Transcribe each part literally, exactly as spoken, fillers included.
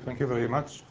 Thank you very much.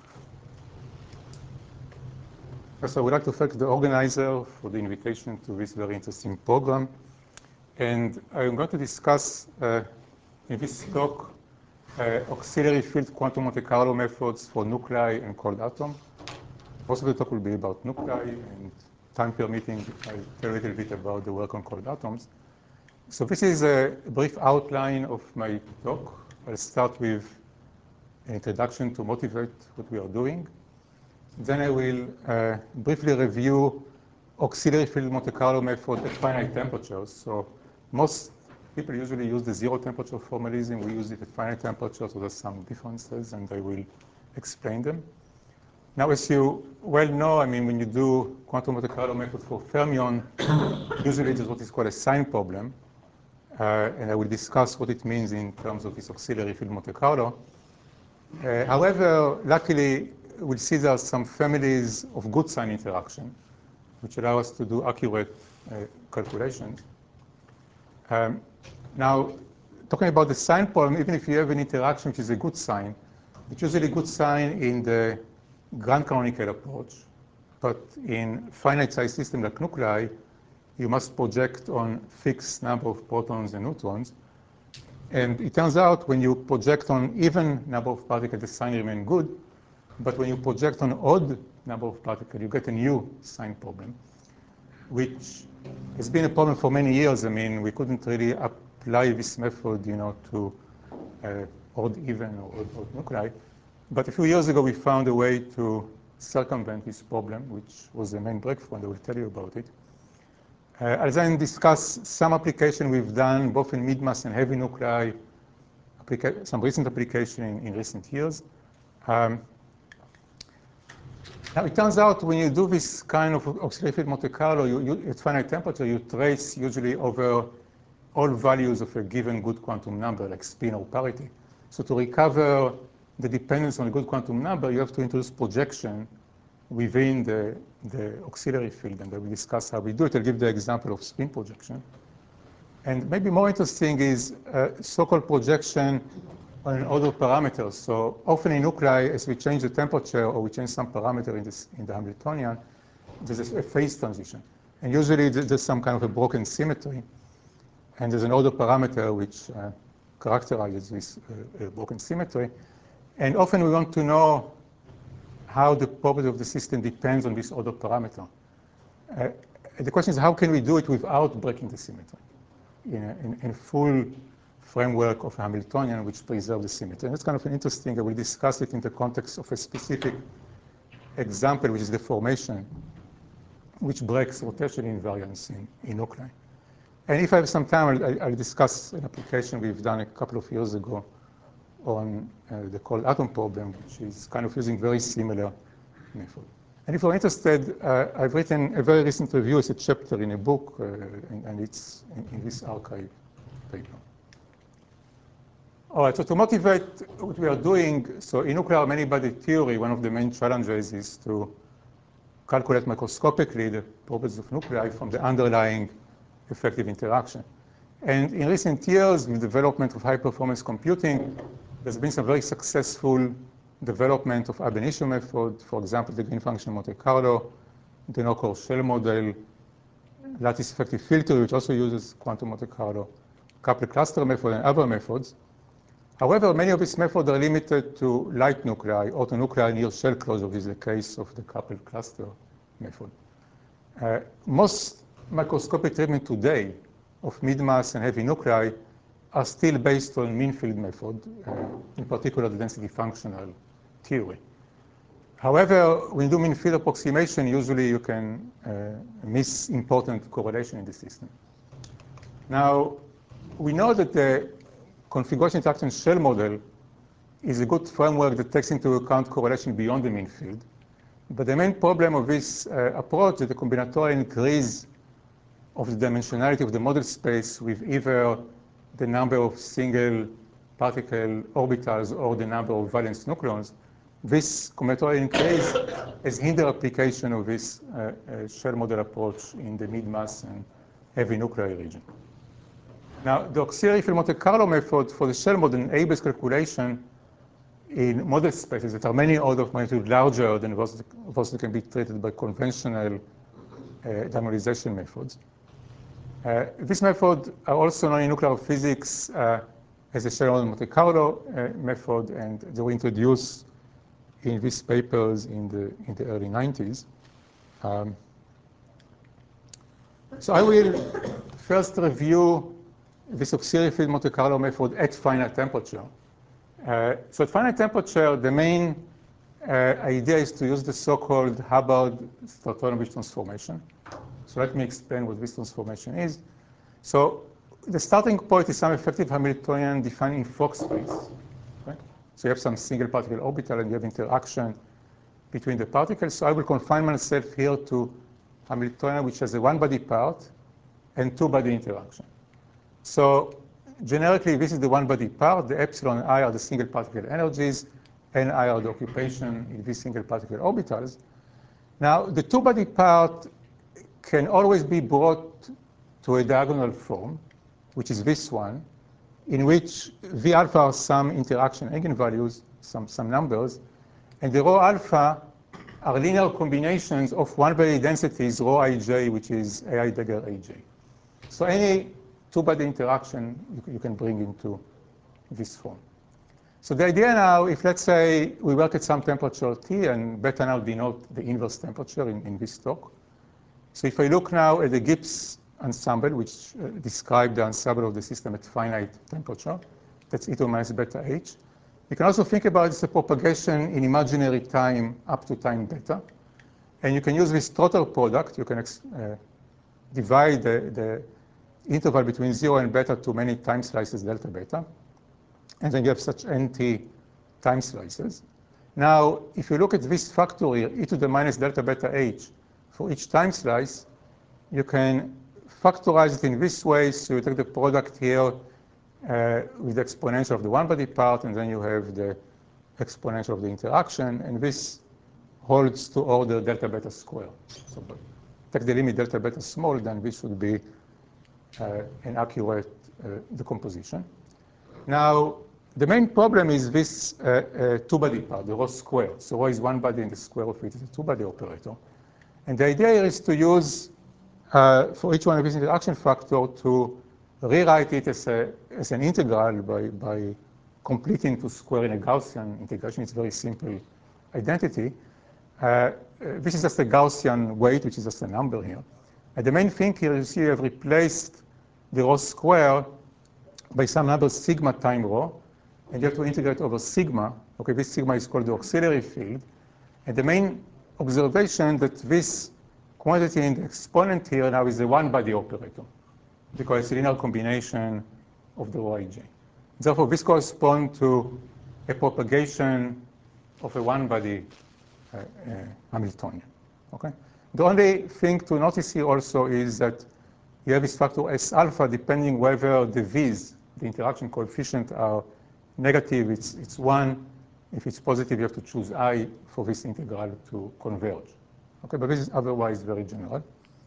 First, I would like to thank the organizer for the invitation to this very interesting program. And I'm going to discuss uh, in this talk uh, auxiliary field quantum Monte Carlo methods for nuclei and cold atom. Most of the talk will be about nuclei, and time permitting, I'll tell a little bit about the work on cold atoms. So this is a brief outline of my talk. I'll start with an introduction to motivate what we are doing. Then I will uh, briefly review auxiliary field Monte Carlo method at finite temperatures. So most people usually use the zero temperature formalism. We use it at finite temperatures, so there's some differences, and I will explain them. Now, as you well know, I mean, when you do quantum Monte Carlo method for fermion, usually there's what is called a sign problem. Uh, and I will discuss what it means in terms of this auxiliary field Monte Carlo. Uh, however, luckily, we'll see there are some families of good sign interaction, which allow us to do accurate uh, calculations. Um, now, talking about the sign problem, even if you have an interaction which is a good sign, it's usually a good sign in the grand canonical approach. But in finite size system like nuclei, you must project on fixed number of protons and neutrons. And it turns out when you project on even number of particles, the sign remains good. But when you project on odd number of particles, you get a new sign problem, which has been a problem for many years. I mean, we couldn't really apply this method, you know, to uh, odd even or odd, odd nuclei. But a few years ago, we found a way to circumvent this problem, which was the main breakthrough, and I will tell you about it. Uh, I'll then discuss some application we've done both in mid-mass and heavy nuclei, some recent application in, in recent years. Um, now, it turns out when you do this kind of auxiliary field Monte Carlo, you, you, at finite temperature, you trace usually over all values of a given good quantum number, like spin or parity. So to recover the dependence on a good quantum number, you have to introduce projection within the, the auxiliary field, and I will discuss how we do it. I'll give the example of spin projection. And maybe more interesting is uh, so-called projection on an order of parameters. So often in nuclei, as we change the temperature or we change some parameter in, this, in the Hamiltonian, there's a phase transition. And usually there's some kind of a broken symmetry, and there's an order parameter which uh, characterizes this uh, broken symmetry. And often we want to know how the property of the system depends on this order parameter. Uh, the question is, how can we do it without breaking the symmetry in a, in, in a full framework of Hamiltonian which preserves the symmetry? And that's kind of an interesting, I will discuss it in the context of a specific example, which is the formation, which breaks rotation invariance in, in nuclei. And if I have some time, I'll, I'll discuss an application we've done a couple of years ago on uh, the cold atom problem, which is kind of using very similar method. And if you're interested, uh, I've written a very recent review. It's a chapter in a book, uh, and, and it's in, in this archive paper. All right, so to motivate what we are doing, so in nuclear many-body theory, one of the main challenges is to calculate microscopically the properties of nuclei from the underlying effective interaction. And in recent years, with the development of high-performance computing, there's been some very successful development of ab initio method, for example, the green function Monte Carlo, the no-core shell model, lattice effective filter, which also uses quantum Monte Carlo, coupled cluster method, and other methods. However, many of these methods are limited to light nuclei or to nuclei near shell closure, which is the case of the coupled cluster method. Uh, most microscopic treatment today of mid-mass and heavy nuclei are still based on mean field method, uh, in particular the density functional theory. However, when you do mean field approximation, usually you can uh, miss important correlation in the system. Now, we know that the configuration interaction shell model is a good framework that takes into account correlation beyond the mean field. But the main problem of this uh, approach is the combinatorial increase of the dimensionality of the model space with either the number of single particle orbitals or the number of valence nucleons. This combinatorial increase has hindered application of this uh, uh, shell model approach in the mid-mass and heavy nuclear region. Now, the auxiliary field Monte Carlo method for the shell model enables calculation in model spaces that are many orders of magnitude larger than those, those that can be treated by conventional uh, diagonalization methods. Uh, this method are also known in nuclear physics uh, as the Shannon-Monte Carlo uh, method, and they were introduced in these papers in the, in the early nineties. Um, so I will first review this auxiliary field Monte Carlo method at finite temperature. Uh, so at finite temperature, the main uh, idea is to use the so-called Hubbard-Stratonowicz transformation. So let me explain what this transformation is. So the starting point is some effective Hamiltonian defined in Fock space. Okay? So you have some single particle orbital and you have interaction between the particles. So I will confine myself here to Hamiltonian, which has a one-body part and two-body interaction. So generically, this is the one-body part. The epsilon and I are the single particle energies, and I are the occupation in these single particle orbitals. Now, the two-body part can always be brought to a diagonal form, which is this one, in which V alpha are some interaction eigenvalues, some, some numbers, and the rho alpha are linear combinations of one-body densities, rho ij, which is A I dagger aj. So any two-body interaction you, you can bring into this form. So the idea now, if let's say we work at some temperature T, and beta now denote the inverse temperature in, in this talk. So if I look now at the Gibbs ensemble, which uh, describe the ensemble of the system at finite temperature, that's E to minus beta h. You can also think about it as a propagation in imaginary time up to time beta. And you can use this total product. You can uh, divide the, the interval between zero and beta to many time slices delta beta. And then you have such nt time slices. Now, if you look at this factor here, e to the minus delta beta h, for each time slice, you can factorize it in this way. So you take the product here uh, with the exponential of the one-body part, and then you have the exponential of the interaction. And this holds to order delta beta square. So take the limit delta beta small, then this would be uh, an accurate uh, decomposition. Now, the main problem is this uh, uh, two-body part, the rho square. So rho is one body and the square of it is a two-body operator. And the idea here is to use, uh, for each one of these interaction factor, to rewrite it as, a, as an integral by, by completing to square in a Gaussian integration. It's a very simple identity. Uh, this is just a Gaussian weight, which is just a number here. And the main thing here, you see, you have replaced the rho square by some number sigma time rho, and you have to integrate over sigma. Okay, this sigma is called the auxiliary field. And the main observation that this quantity in the exponent here now is a one-body operator, because it's a linear combination of the rho ij. Therefore, this corresponds to a propagation of a one-body uh, uh, Hamiltonian. Okay? The only thing to notice here also is that you have this factor S alpha depending whether the V's, the interaction coefficient, are negative, it's, it's one. If it's positive, you have to choose I for this integral to converge. Okay, but this is otherwise very general.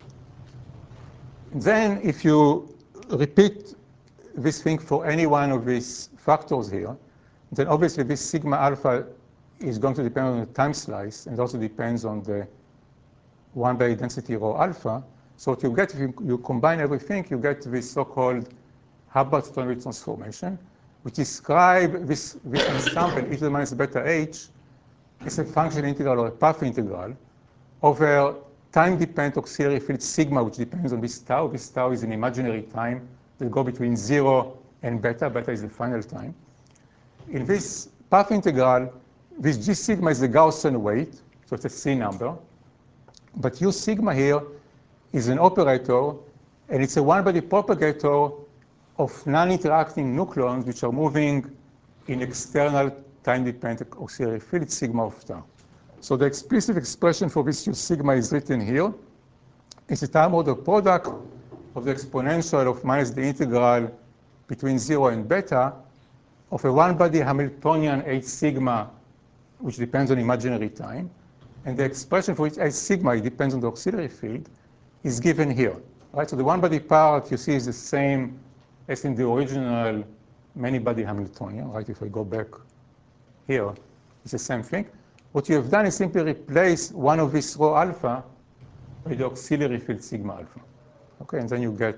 Then if you repeat this thing for any one of these factors here, then obviously this sigma alpha is going to depend on the time slice, and also depends on the one-body density rho alpha. So what you get, if you, you combine everything, you get this so-called Hubbard-Stratonowicz transformation, which describe this, this ensemble, e to the minus beta h, as a function integral or a path integral over time-dependent auxiliary field sigma, which depends on this tau. This tau is an imaginary time that go between zero and beta. Beta is the final time. In this path integral, this g sigma is the Gaussian weight, so it's a C number. But u sigma here is an operator, and it's a one-body propagator of non-interacting nucleons, which are moving in external time-dependent auxiliary field sigma of tau. So the explicit expression for this u sigma is written here. It's a time order product of the exponential of minus the integral between zero and beta of a one-body Hamiltonian H sigma, which depends on imaginary time. And the expression for which H sigma, it depends on the auxiliary field, is given here. Right? So the one-body part you see is the same as in the original many-body Hamiltonian. Right? If I go back here is the same thing. What you have done is simply replace one of these rho alpha by the auxiliary field sigma alpha. Okay, and then you get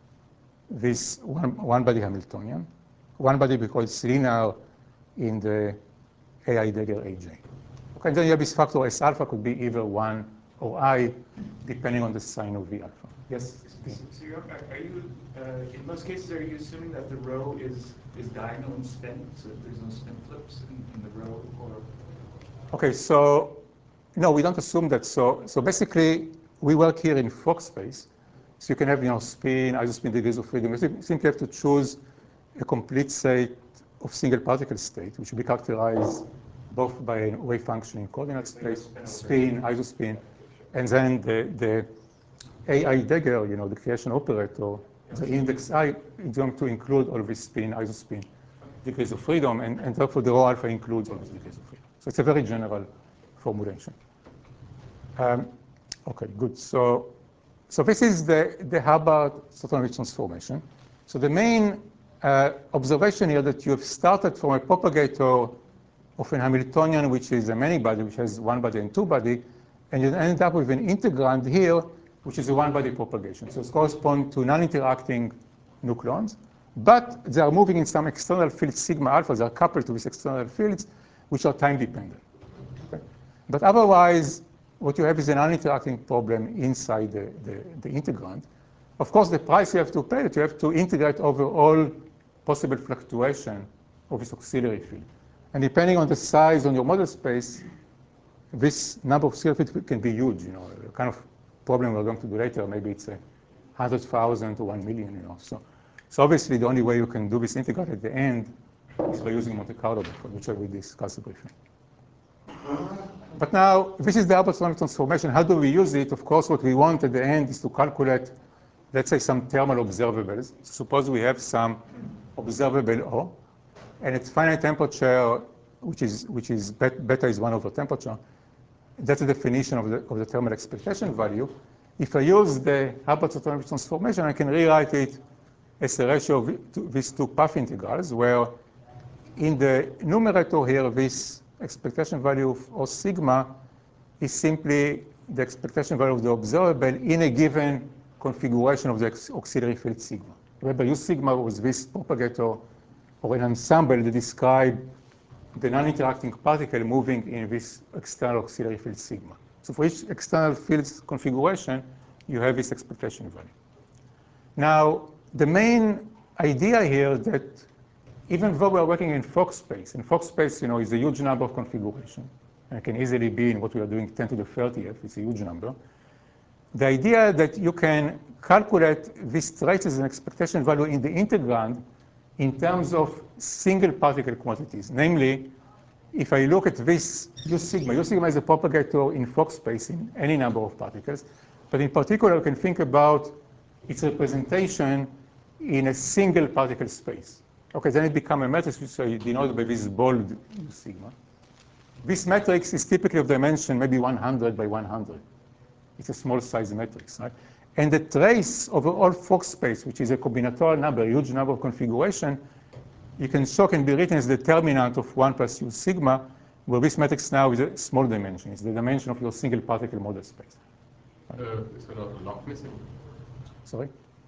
this one, one body Hamiltonian. One body because it's linear in the A I dagger A J. Okay, and then you have this factor S alpha could be either one or I, depending on the sign of V alpha. Yes? So, so you're, are you, uh, in most cases, are you assuming that the rho is, is diagonal in spin, so there's no spin flips in, in the rho, or? Okay, so, no, we don't assume that. So, so basically, we work here in Fock space. So you can have, you know, spin, isospin, degrees of freedom. You simply have to choose a complete set of single particle state, which will be characterized both by a wave function in coordinate space, spin, isospin, and then the, the A I dagger, you know, the creation operator, the index I is going to include all this spin, isospin, degrees of freedom, and, and therefore the rho alpha includes all these degrees of freedom. So it's a very general formulation. Um, okay, good. So, so this is the, the Hubbard-Stratonovich transformation. So the main uh, observation here that you have started from a propagator of an Hamiltonian, which is a many-body, which has one body and two body, and you end up with an integrand here, which is a one-body propagation. So it corresponds to non-interacting nucleons, but they are moving in some external field sigma alpha. They are coupled to these external fields, which are time-dependent. Okay? But otherwise, what you have is an non-interacting problem inside the, the, the integrand. Of course, the price you have to pay is you have to integrate over all possible fluctuation of this auxiliary field. And depending on the size on your model space, this number of auxiliary fields can be huge. You know, the kind of problem we're going to do later, maybe it's a hundred thousand to one million. You know, so so obviously the only way you can do this integral at the end is by using Monte Carlo method, which I will discuss briefly. But now, this is the Hubbard-Stratonovich transformation. How do we use it? Of course, what we want at the end is to calculate, let's say, some thermal observables. Suppose we have some observable O, and its finite temperature, which is which is beta is one over temperature. That's the definition of the of the thermal expectation value. If I use the Hubbard-Stratonovich transformation, I can rewrite it as a ratio of these two path integrals, where in the numerator here, this expectation value of O sigma is simply the expectation value of the observable in a given configuration of the auxiliary field sigma. Remember, U sigma was this propagator or an ensemble that describe the non-interacting particle moving in this external auxiliary field sigma. So for each external field configuration, you have this expectation value. Now, the main idea here that even though we're working in Fock space, and Fock space, you know, is a huge number of configuration, and it can easily be in what we are doing ten to the thirtieth, it's a huge number. The idea that you can calculate these traits as an expectation value in the integrand in terms of single particle quantities. Namely, if I look at this U sigma, U sigma is a propagator in Fock space in any number of particles, but in particular, you can think about its representation in a single particle space. Okay, then it becomes a matrix which I denote by this bold U sigma. This matrix is typically of dimension maybe one hundred by one hundred. It's a small size matrix, right? And the trace over all Fock space, which is a combinatorial number, a huge number of configuration, you can show can be written as the determinant of one plus U sigma, where this matrix now is a small dimension. It's the dimension of your single particle model space. Uh, is there not a log missing? Sorry?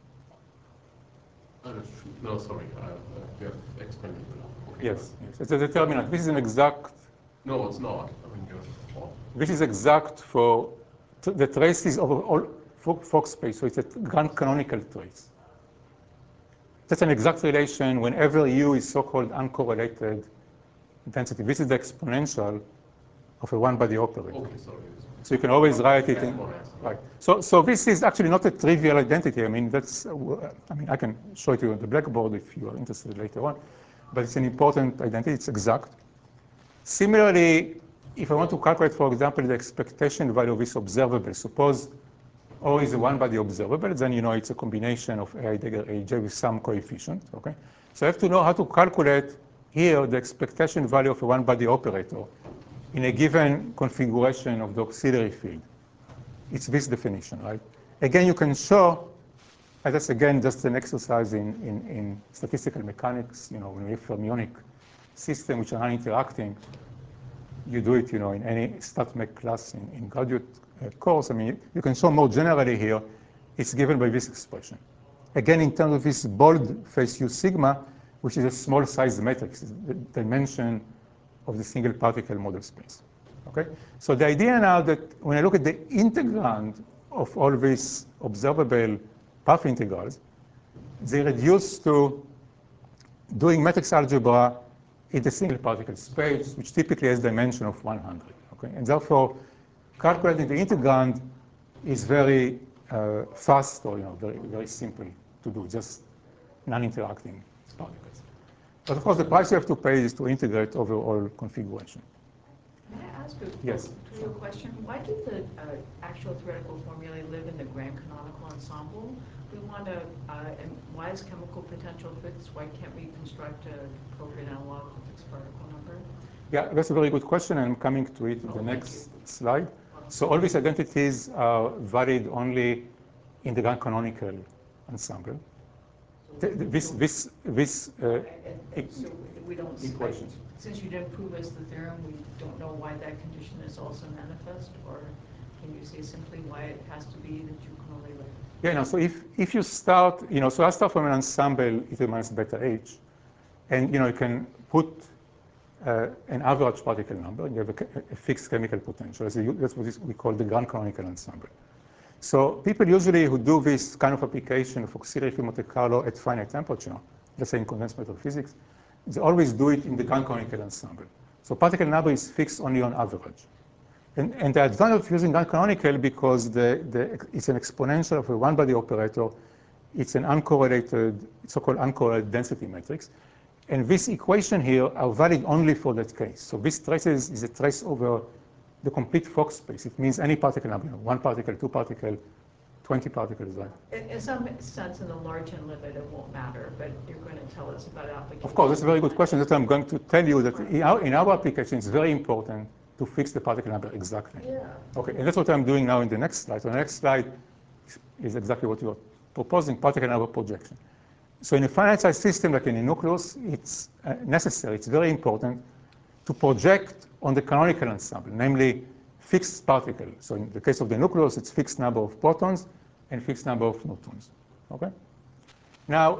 Uh, no, sorry. Uh, uh, you have explained it below. Okay, Yes, yes, it's a determinant. This is an exact. No, it's not. I mean, you're This is exact for the traces of all Fock space, so it's a grand canonical trace. That's an exact relation whenever U is so-called uncorrelated density. This is the exponential of a one-body operator. okay, sorry. So you can always write it in, right. So, so this is actually not a trivial identity. I mean, that's, I mean, I can show it to you on the blackboard if you are interested later on, but it's an important identity, it's exact. Similarly, if I want to calculate, for example, the expectation value of this observable, suppose O is a one-body observable, then you know it's a combination of A I dagger A J with some coefficient, okay? So I have to know how to calculate here the expectation value of a one-body operator in a given configuration of the auxiliary field. It's this definition, right? Again, you can show, and that's again just an exercise in, in, in statistical mechanics, you know, when we have fermionic systems which are non-interacting, you do it, you know, in any StatMech class in, in graduate uh, course. I mean, you can show more generally here, it's given by this expression. Again, in terms of this bold face U sigma, which is a small size matrix, the dimension of the single particle model space. Okay? So the idea now that when I look at the integrand of all these observable path integrals, they reduce to doing matrix algebra in the single particle space, which typically has dimension of one hundred. Okay? And therefore, calculating the integrand is very uh, fast, or you know, very, very simple to do, just non-interacting particles. But of course, the price you have to pay is to integrate overall configuration. May I ask a Yes. trivial question? Why do the uh, actual theoretical formulae live in the grand canonical ensemble? We want to, uh, and why is chemical potential fixed? Why can't we construct an appropriate analog with fixed particle number? Yeah, that's a very good question, and I'm coming to it in Oh, the thank next you. slide. So all these identities are valid only in the grand canonical ensemble. Th- th- This, this, this uh, And- and So we don't, equation. since you didn't prove us the theorem, we don't know why that condition is also manifest? Or can you say simply why it has to be that you can only live? Yeah, no, so if, if you start, you know, so I start from an ensemble e minus beta h, and, you know, you can put uh, an average particle number, and you have a, a fixed chemical potential. So you, that's what is, we call the grand canonical ensemble. So people usually who do this kind of application of auxiliary field Monte Carlo at finite temperature, let's say in condensed matter physics, they always do it in the grand canonical ensemble. So particle number is fixed only on average. And, and the advantage of using grand canonical, because the, the, it's an exponential of a one-body operator, it's an uncorrelated, so-called uncorrelated density matrix. And this equation here are valid only for that case. So this traces is a trace over the complete Fock space. It means any particle number, you know, one particle, two particle, twenty particles. Right? In, in some sense, in the large n limit, it won't matter, but you're going to tell us about applications. Of course, that's a very good question. That's what I'm going to tell you, that in our, in our application, it's very important to fix the particle number exactly. Yeah. Okay, and that's what I'm doing now in the next slide. So the next slide is exactly what you're proposing, particle number projection. So in a finite size system like in a nucleus, it's uh, necessary, it's very important to project on the canonical ensemble, namely fixed particle. So in the case of the nucleus, it's fixed number of protons and fixed number of neutrons. Okay? Now,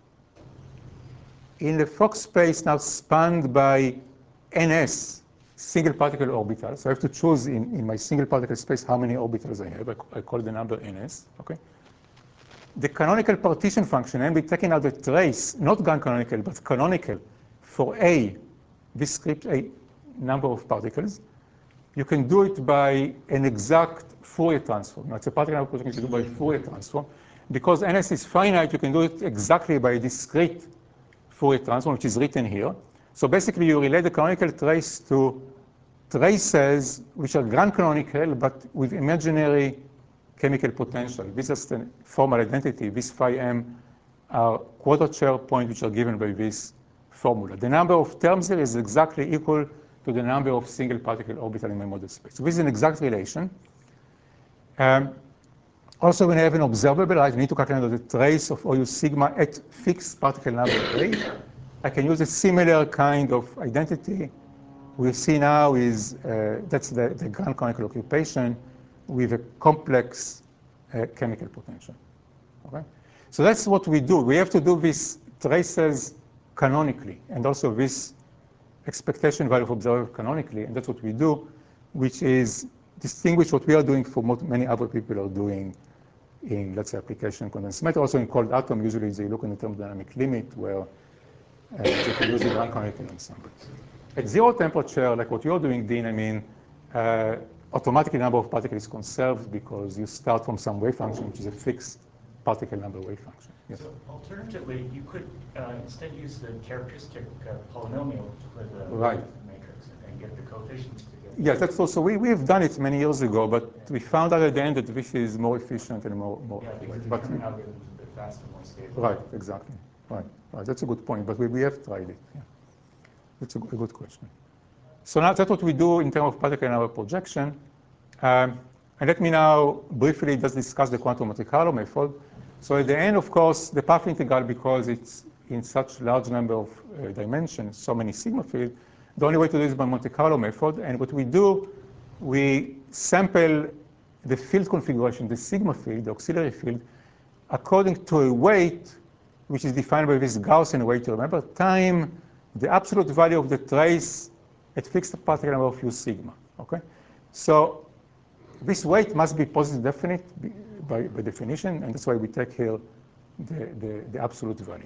in the Fock space now spanned by ns single particle orbitals, so I have to choose in, in my single particle space how many orbitals I have. I, I call the number ns. Okay? The canonical partition function, namely taking out the trace, not grand canonical, but canonical, for a, this script a number of particles, you can do it by an exact Fourier transform. Now, it's a particle number projection you do by Fourier transform. Because ns is finite, you can do it exactly by a discrete Fourier transform, which is written here. So basically, you relate the canonical trace to traces which are grand canonical, but with imaginary chemical potential. This is the formal identity. This phi m are quadrature points which are given by this formula. The number of terms here is exactly equal to the number of single particle orbital in my model space. So this is an exact relation. Um, also, when I have an observable, I need to calculate the trace of O U sigma at fixed particle number A. I can use a similar kind of identity. We see now is, uh, that's the, the grand canonical occupation with a complex uh, chemical potential. Okay? So that's what we do. We have to do these traces canonically, and also this expectation value of observer canonically, and that's what we do, which is distinguish what we are doing from what many other people are doing in, let's say, application condensed matter. Also in cold atom, usually they look in the thermodynamic limit, where uh, they can use the grand canonical ensemble. At zero temperature, like what you're doing, Dean, I mean, uh, automatically the number of particles is conserved because you start from some wave function, which is a fixed particle number wave function. Yes. So alternatively, you could uh, instead use the characteristic uh, polynomial for the Right. matrix and get the coefficients together. Yes, that's also, we, we've done it many years ago, but we found out at the end that this is more efficient and more, more Yeah, because accurate. the But, German algorithm is a bit faster, more stable. right, exactly. Right, right. That's a good point, but we, we have tried it. Yeah. That's a, a good question. So now that's what we do in terms of particle number projection. Um, and let me now briefly just discuss the quantum Monte Carlo method. So at the end, of course, the path integral, because it's in such large number of uh, dimensions, so many sigma fields, the only way to do it is by Monte Carlo method. And what we do, we sample the field configuration, the sigma field, the auxiliary field, according to a weight which is defined by this Gaussian weight. Remember, time, the absolute value of the trace at fixed particle number of u sigma. Okay, so this weight must be positive definite by, by definition, and that's why we take here the, the, the absolute value.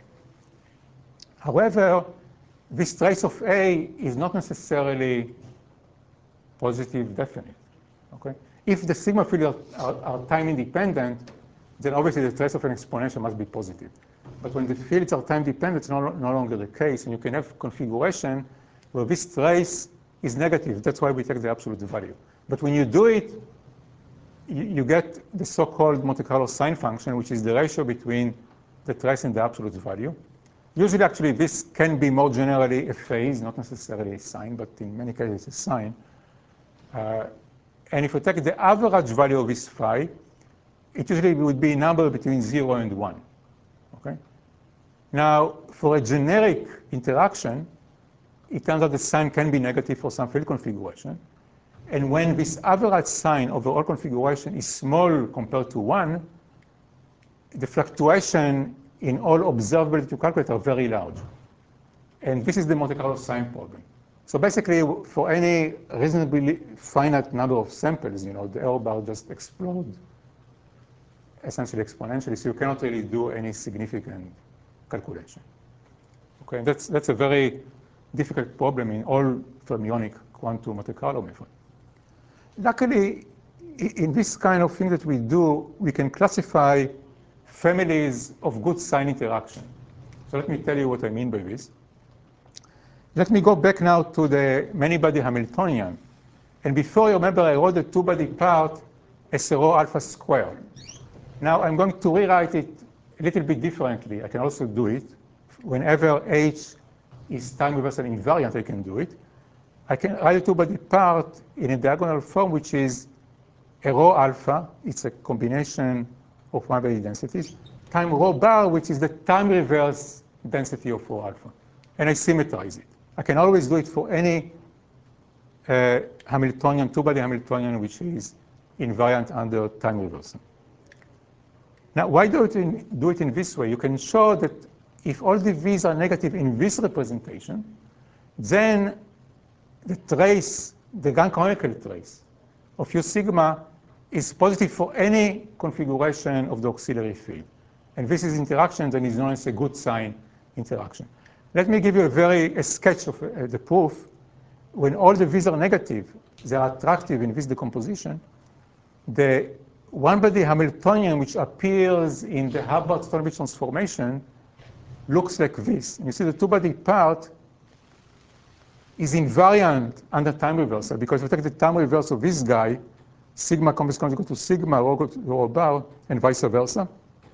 However, this trace of A is not necessarily positive definite. Okay, if the sigma fields are, are, are time independent, then obviously the trace of an exponential must be positive. But when the fields are time dependent, it's no, no longer the case, and you can have configuration where this trace is negative. That's why we take the absolute value. But when you do it, you, you get the so-called Monte Carlo sign function, which is the ratio between the trace and the absolute value. Usually, actually, this can be more generally a phase, not necessarily a sign, but in many cases, it's a sign. Uh, and if we take the average value of this phi, it usually would be a number between zero and one. Okay? Now, for a generic interaction, it turns out the sign can be negative for some field configuration. And when this average sign over all configuration is small compared to one, the fluctuation in all observability to calculate are very large. And this is the Monte Carlo sign problem. So basically, for any reasonably finite number of samples, you know, the error bar just explodes essentially exponentially, so you cannot really do any significant calculation. Okay, that's, that's a very difficult problem in all fermionic quantum Monte Carlo method. Luckily, in this kind of thing that we do, we can classify families of good sign interaction. So let me tell you what I mean by this. Let me go back now to the many-body Hamiltonian. And before, you remember, I wrote the two-body part as a rho alpha squared. Now I'm going to rewrite it a little bit differently. I can also do it. Whenever H is time reversal invariant, I can do it. I can write the two-body part in a diagonal form, which is a rho alpha. It's a combination of one-body densities, time rho bar, which is the time reverse density of rho alpha. And I symmetrize it. I can always do it for any uh, Hamiltonian, two-body Hamiltonian, which is invariant under time reversal. Now, why do it, in, do it in this way? You can show that if all the V's are negative in this representation, then the trace, the Grand canonical trace of U sigma is positive for any configuration of the auxiliary field. And this is interaction that is known as a good sign interaction. Let me give you a very a sketch of uh, the proof. When all the V's are negative, they are attractive in this decomposition. The one-body Hamiltonian, which appears in the Hubbard-Stonebridge transformation, looks like this. And you see the two-body part is invariant under time reversal, because if we take the time reversal of this guy, sigma complex conjugate to sigma, rho to rho bar, and vice versa.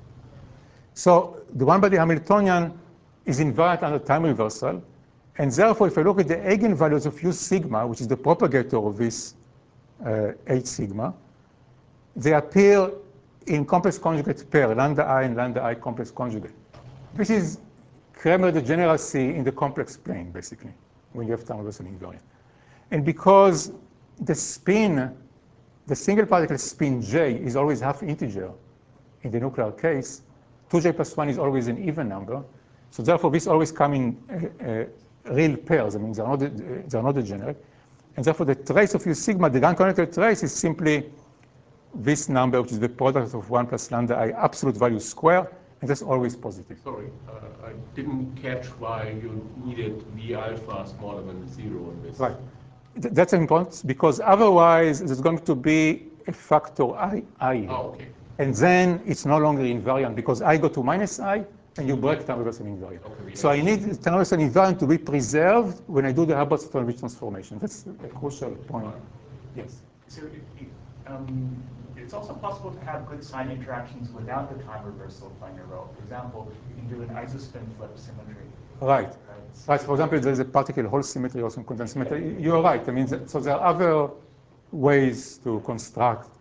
So the one-body Hamiltonian is invariant under time reversal, and therefore, if I look at the eigenvalues of U sigma, which is the propagator of this uh, H sigma, they appear in complex conjugate pair, lambda I and lambda I complex conjugate. This is Kramer degeneracy in the complex plane, basically, when you have time reversal invariant. And because the spin, the single particle spin J is always half integer in the nuclear case, two J plus one is always an even number. So therefore, this always come in uh, uh, real pairs. I mean, they're not, they're not degenerate. And therefore, the trace of U sigma, the Grand canonical trace, is simply this number, which is the product of one plus lambda I absolute value square, and that's always positive. Sorry, uh, I didn't catch why you needed V alpha smaller than zero in this. Right. Th that's important, because otherwise there's going to be a factor I, I. Oh, okay. And then it's no longer invariant, because I go to minus I, and you break time reversal invariant. Okay, so I need time reversal invariant to be preserved when I do the Hubbard-Stonebridge transformation. That's a crucial point. Yes. So it, it, um, it's also possible to have good sign interactions without the time reversal playing a role. For example, you can do an isospin flip symmetry. Right. Right. Right. For example, there's a particle Hall symmetry or some content symmetry. You're right. I mean, so there are other ways to construct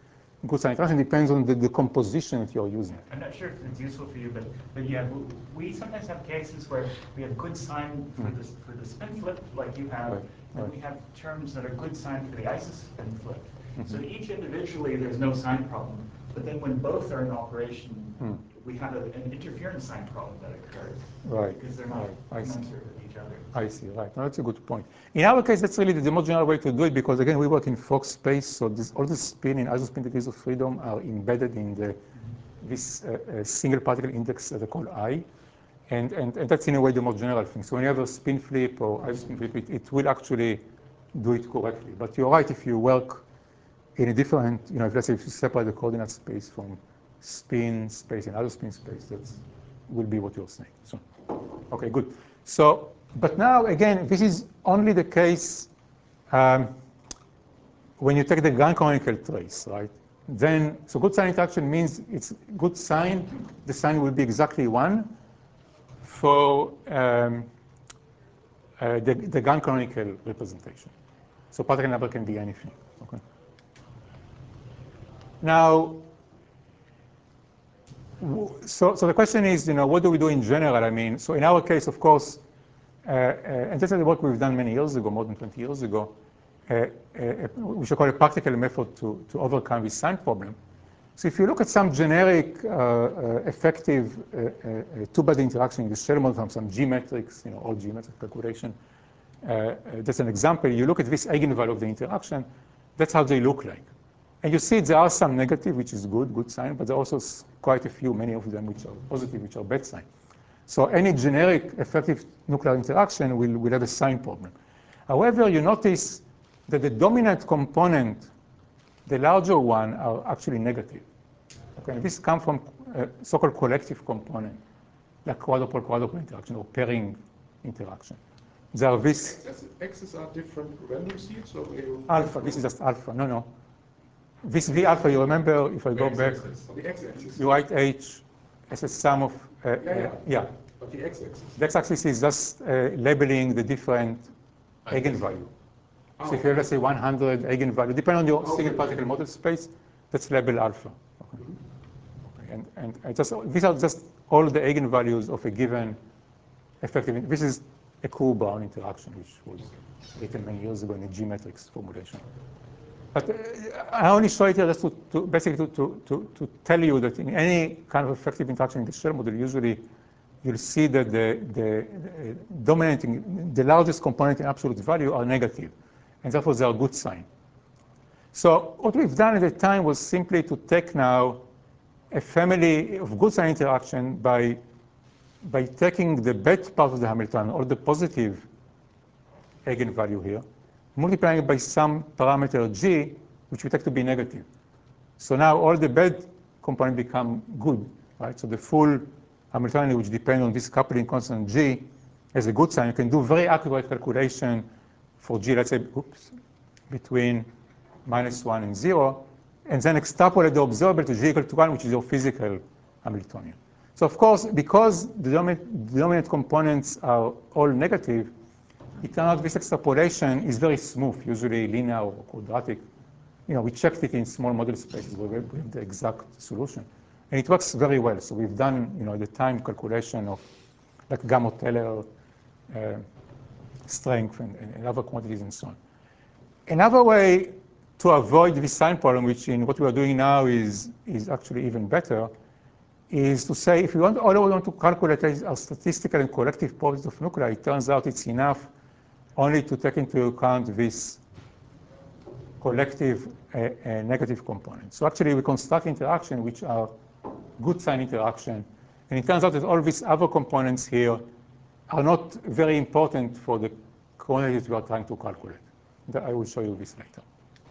good sign interaction. It depends on the, the composition that you're using. I'm not sure if it's useful for you, but, but yeah, we sometimes have cases where we have good sign for Mm. the, for the spin flip, like you have, Right, and right. we have terms that are good sign for the isospin flip. Mhm. So each individually, there's no sign problem, but then when both are in operation, Mm. we have a, an interference sign problem that occurs. Right, Because they're not right, I see. commensurate with each other. I see, right. No, that's a good point. In our case, that's really the most general way to do it because, again, we work in Fock space, so this, all the spin in isospin degrees of freedom are embedded in the, this uh, uh, single particle index that I call I, and, and, and that's in a way the most general thing. So when you have a spin flip or isospin flip, it, it will actually do it correctly. But you're right, if you work in a different, you know, if let's say if you separate the coordinate space from spin space and isospin space, that will be what you're saying. So, okay, good. So, but now, again, this is only the case um, when you take the gun canonical trace, right? Then, so good sign interaction means it's good sign. The sign will be exactly one for um, uh, the, the gun canonical representation. So particle number can be anything, okay? Now, so, so the question is, you know, what do we do in general? I mean, so in our case, of course, Uh, uh, and this is the work we've done many years ago, more than twenty years ago, uh, uh, we should call it a practical method to, to overcome this sign problem. So if you look at some generic uh, uh, effective uh, uh, two-body interaction in the shell model from some G metrics, you know, all G metric calculation, uh, uh, that's an example. You look at this eigenvalue of the interaction, that's how they look like. And you see there are some negative, which is good, good sign, but there are also quite a few, many of them, which are positive, which are bad sign. So any generic effective nuclear interaction will, will have a sign problem. However, you notice that the dominant component, the larger one, are actually negative. Okay, and this comes from a so-called collective component, like quadrupole-quadrupole interaction or pairing interaction. There are this X's are different random seeds, or you alpha. This is just alpha. No, no. This V alpha. You remember if I go back, the x-axis. you write H as a sum of uh, Yeah, yeah. uh, yeah. But the x-axis. The x-axis is just uh, labeling the different eigenvalue. Oh, So if you have, let's say, one hundred eigenvalue, depending on your Okay. single particle model space, that's label alpha. Okay. Okay. And, and I just, these are just all the eigenvalues of a given effective. This is a Coe-Brown interaction, which was written many years ago in a G-matrix formulation. But uh, I only show it here just to, to basically to, to, to, to tell you that in any kind of effective interaction in the shell model, usually you'll see that the, the, the dominating, the largest component in absolute value are negative, and therefore they are good sign. So what we've done at the time was simply to take now a family of good sign interaction by, by taking the bad part of the Hamiltonian, or the positive eigenvalue here, multiplying it by some parameter g, which we take to be negative. So now all the bad components become good, right? So the full Hamiltonian, which depend on this coupling constant g, as a good sign. You can do very accurate calculation for g, let's say, oops, between minus one and zero, and then extrapolate the observable to g equal to one, which is your physical Hamiltonian. So of course, because the dominant, the dominant components are all negative, it turns out this extrapolation is very smooth, usually linear or quadratic. You know, we checked it in small model spaces where we have the exact solution. And it works very well. So we've done, you know, the time calculation of like Gamow-Teller uh, strength and, and other quantities and so on. Another way to avoid this sign problem, which in what we are doing now is, is actually even better, is to say if you want, all we want to calculate are statistical and collective properties of nuclei, it turns out it's enough only to take into account this collective uh, uh, negative component. So actually we construct interactions which are good sign interaction, and it turns out that all these other components here are not very important for the quantities we are trying to calculate. I will show you this later.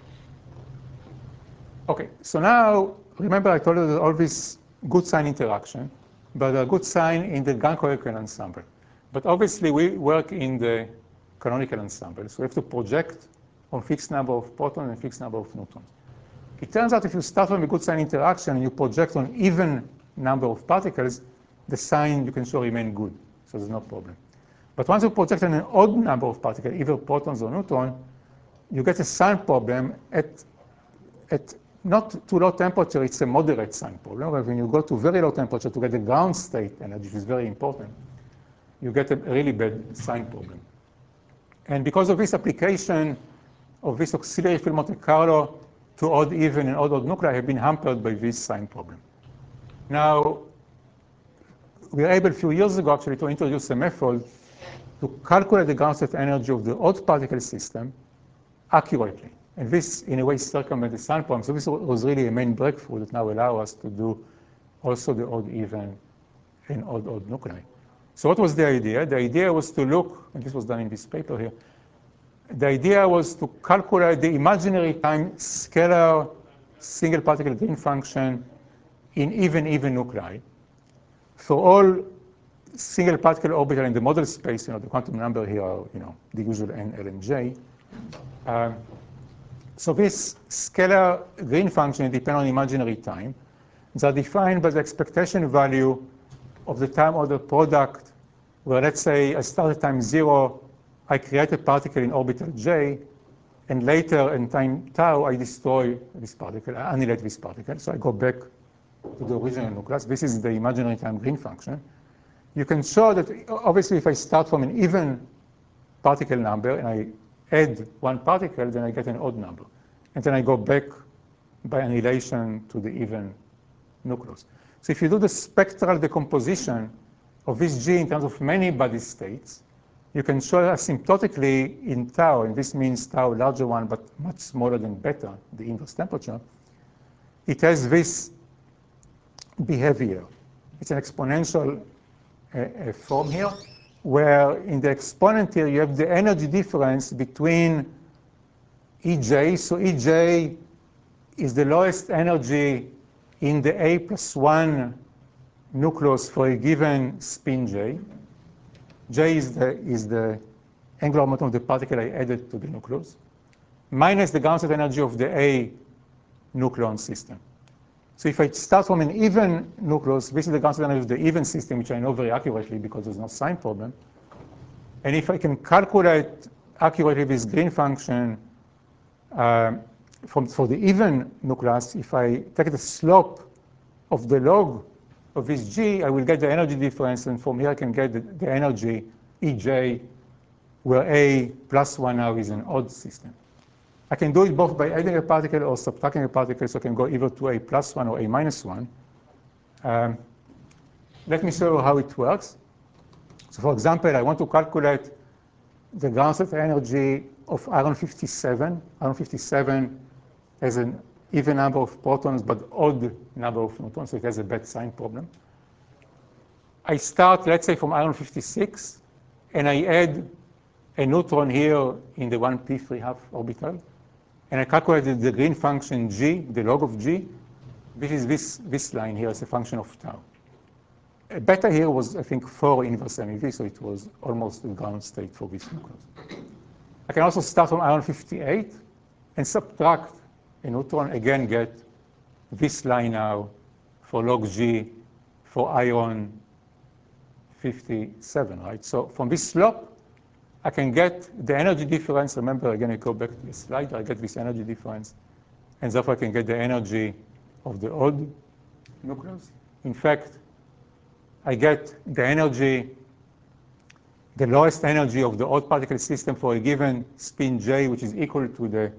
Okay, so now remember I told you that all this good sign interaction, but a good sign in the Gantt-Coeckel ensemble. But obviously we work in the canonical ensemble, so we have to project on fixed number of protons and fixed number of neutrons. It turns out if you start from a good sign interaction and you project on even number of particles, the sign you can show remain good, so there's no problem. But once you project on an odd number of particles, either protons or neutrons, you get a sign problem at, at not too low temperature, it's a moderate sign problem. But when you go to very low temperature to get the ground state energy, which is very important, you get a really bad sign problem. And because of this application of this auxiliary field Monte Carlo to odd even and odd odd nuclei have been hampered by this sign problem. Now, we were able a few years ago actually to introduce a method to calculate the ground state energy of the odd particle system accurately. And this, in a way, circumvents the sign problem. So this was really a main breakthrough that now allows us to do also the odd even and odd odd nuclei. So what was the idea? The idea was to look, and this was done in this paper here, the idea was to calculate the imaginary time scalar single particle Green function in even even nuclei for all single particle orbital in the model space. You know, the quantum number here are, you know, the usual n, l, and j. Um, so this scalar Green function depends on imaginary time. They are defined by the expectation value of the time order product, where let's say I start at time zero, I create a particle in orbital j, and later in time tau, I destroy this particle, I annihilate this particle. So I go back to the original nucleus. This is the imaginary time Green function. You can show that, obviously, if I start from an even particle number and I add one particle, then I get an odd number. And then I go back by annihilation to the even nucleus. So if you do the spectral decomposition of this G in terms of many body states, you can show asymptotically in tau, and this means tau larger one, but much smaller than beta, the inverse temperature, it has this behavior. It's an exponential uh, uh, form here, where in the exponent here you have the energy difference between E J. So E J is the lowest energy in the A plus one nucleus for a given spin J. J is the, is the angular momentum of the particle I added to the nucleus, minus the ground state energy of the A nucleon system. So if I start from an even nucleus, this is the ground state energy of the even system, which I know very accurately because there's no sign problem. And if I can calculate accurately this Green function uh, from, for the even nucleus, if I take the slope of the log of this G, I will get the energy difference, and from here I can get the, the energy E J, where A plus one now is an odd system. I can do it both by adding a particle or subtracting a particle, so I can go either to A plus one or A minus one. Um, let me show you how it works. So for example, I want to calculate the ground state energy of iron fifty-seven. Iron fifty-seven has an even number of protons, but odd number of neutrons, so it has a bad sign problem. I start, let's say, from iron fifty-six, and I add a neutron here in the one p three half orbital, and I calculated the Green function G, the log of G. This is this, this line here as a function of tau. A beta here was, I think, four inverse M E V, so it was almost the ground state for this nucleus. I can also start from iron fifty-eight and subtract a neutron, again get this line now for log G for iron fifty-seven, right? So from this slope, I can get the energy difference. Remember, again, I go back to the slide, I get this energy difference, and therefore I can get the energy of the odd nucleus. In fact, I get the energy, the lowest energy of the odd particle system for a given spin J, which is equal to the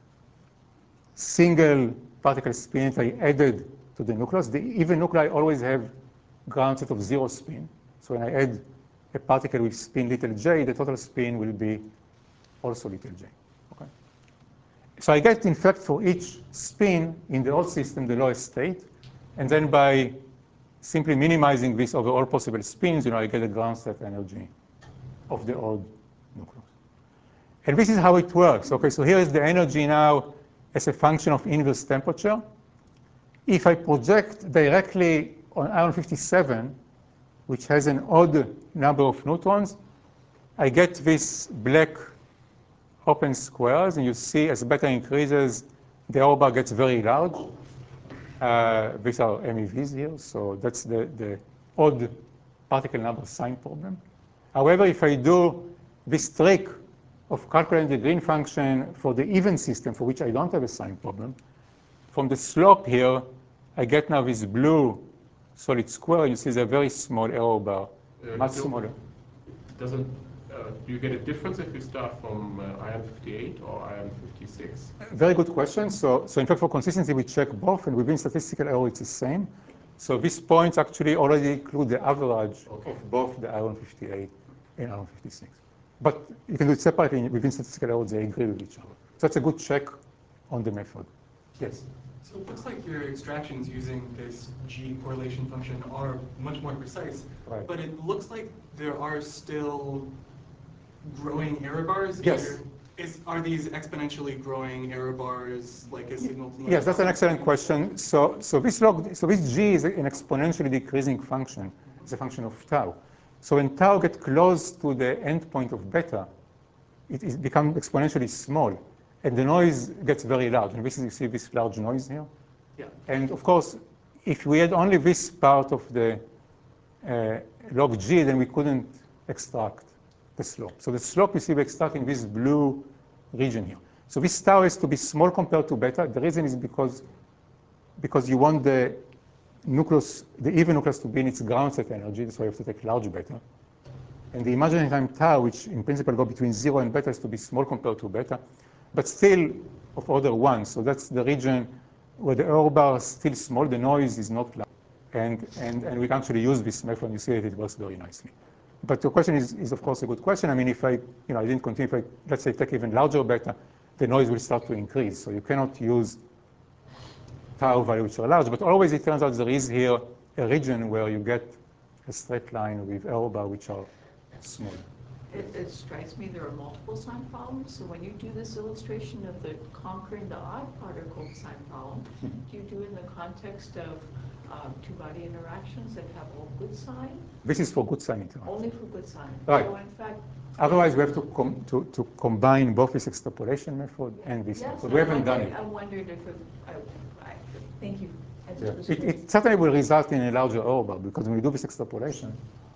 single particle spin that I added to the nucleus. The even nuclei always have ground state of zero spin. So when I add a particle with spin little j, the total spin will be also little j. Okay? So I get, in fact, for each spin in the odd system, the lowest state. And then by simply minimizing this over all possible spins, you know, I get a ground state energy of the odd nucleus. And this is how it works. Okay, so here is the energy now as a function of inverse temperature. If I project directly on iron fifty-seven, which has an odd number of neutrons, I get this black open squares, and you see as beta increases, the error bar gets very large. Uh, these are M E Vs here, so that's the, the odd particle number sign problem. However, if I do this trick of calculating the Green function for the even system, for which I don't have a sign problem, from the slope here, I get now this blue solid square. You see the very small error bar, Uh, much so smaller. Doesn't, uh, do you get a difference if you start from uh, iron fifty-eight or iron fifty-six? Very good question. So, so in fact, for consistency, we check both, and within statistical error, it's the same. So these points actually already include the average Okay. of both the iron fifty-eight and iron fifty-six. But you can do it separately within statistical error, they agree with each other. So that's a good check on the method. Yes? So it looks like your extractions using this G correlation function are much more precise, Right. but it looks like there are still growing error bars. Yes. Either- Is, are these exponentially growing error bars like a signal? Yes, that's an excellent question. So, so this log, so this G is an exponentially decreasing function. It's a function of tau. So when tau gets close to the endpoint of beta, it is becomes exponentially small, and the noise gets very large. And this is, you see this large noise here. Yeah. And of course, if we had only this part of the uh, log G, then we couldn't extract the slope. So the slope you see we extract in this blue region here. So this tau has to be small compared to beta. The reason is because, because you want the nucleus, the even nucleus to be in its ground state energy. That's why you have to take large beta. And the imaginary time tau, which in principle go between zero and beta, has to be small compared to beta, but still of order one. So that's the region where the error bar is still small, the noise is not large. And, and, and we can actually use this method, you see that it works very nicely. But the question is, is of course a good question. I mean, if I, you know, I didn't continue, if I, let's say, take even larger beta, the noise will start to increase. So you cannot use tau values which are large, but always it turns out there is here a region where you get a straight line with error bar which are small. It, it strikes me there are multiple sign problems. So when you do this illustration of the conquering the odd particle sign problem, do you do it in the context of um, two-body interactions that have all good sign? This is for good sign interaction. Only for good sign. Right. So in fact, Otherwise, we have to, com to, to combine both this extrapolation method and this yes, method. We I haven't done wondered, it. I wondered if it, I, I, thank you. I just Yeah. was It, it certainly will result in a larger error bar, because when we do this extrapolation,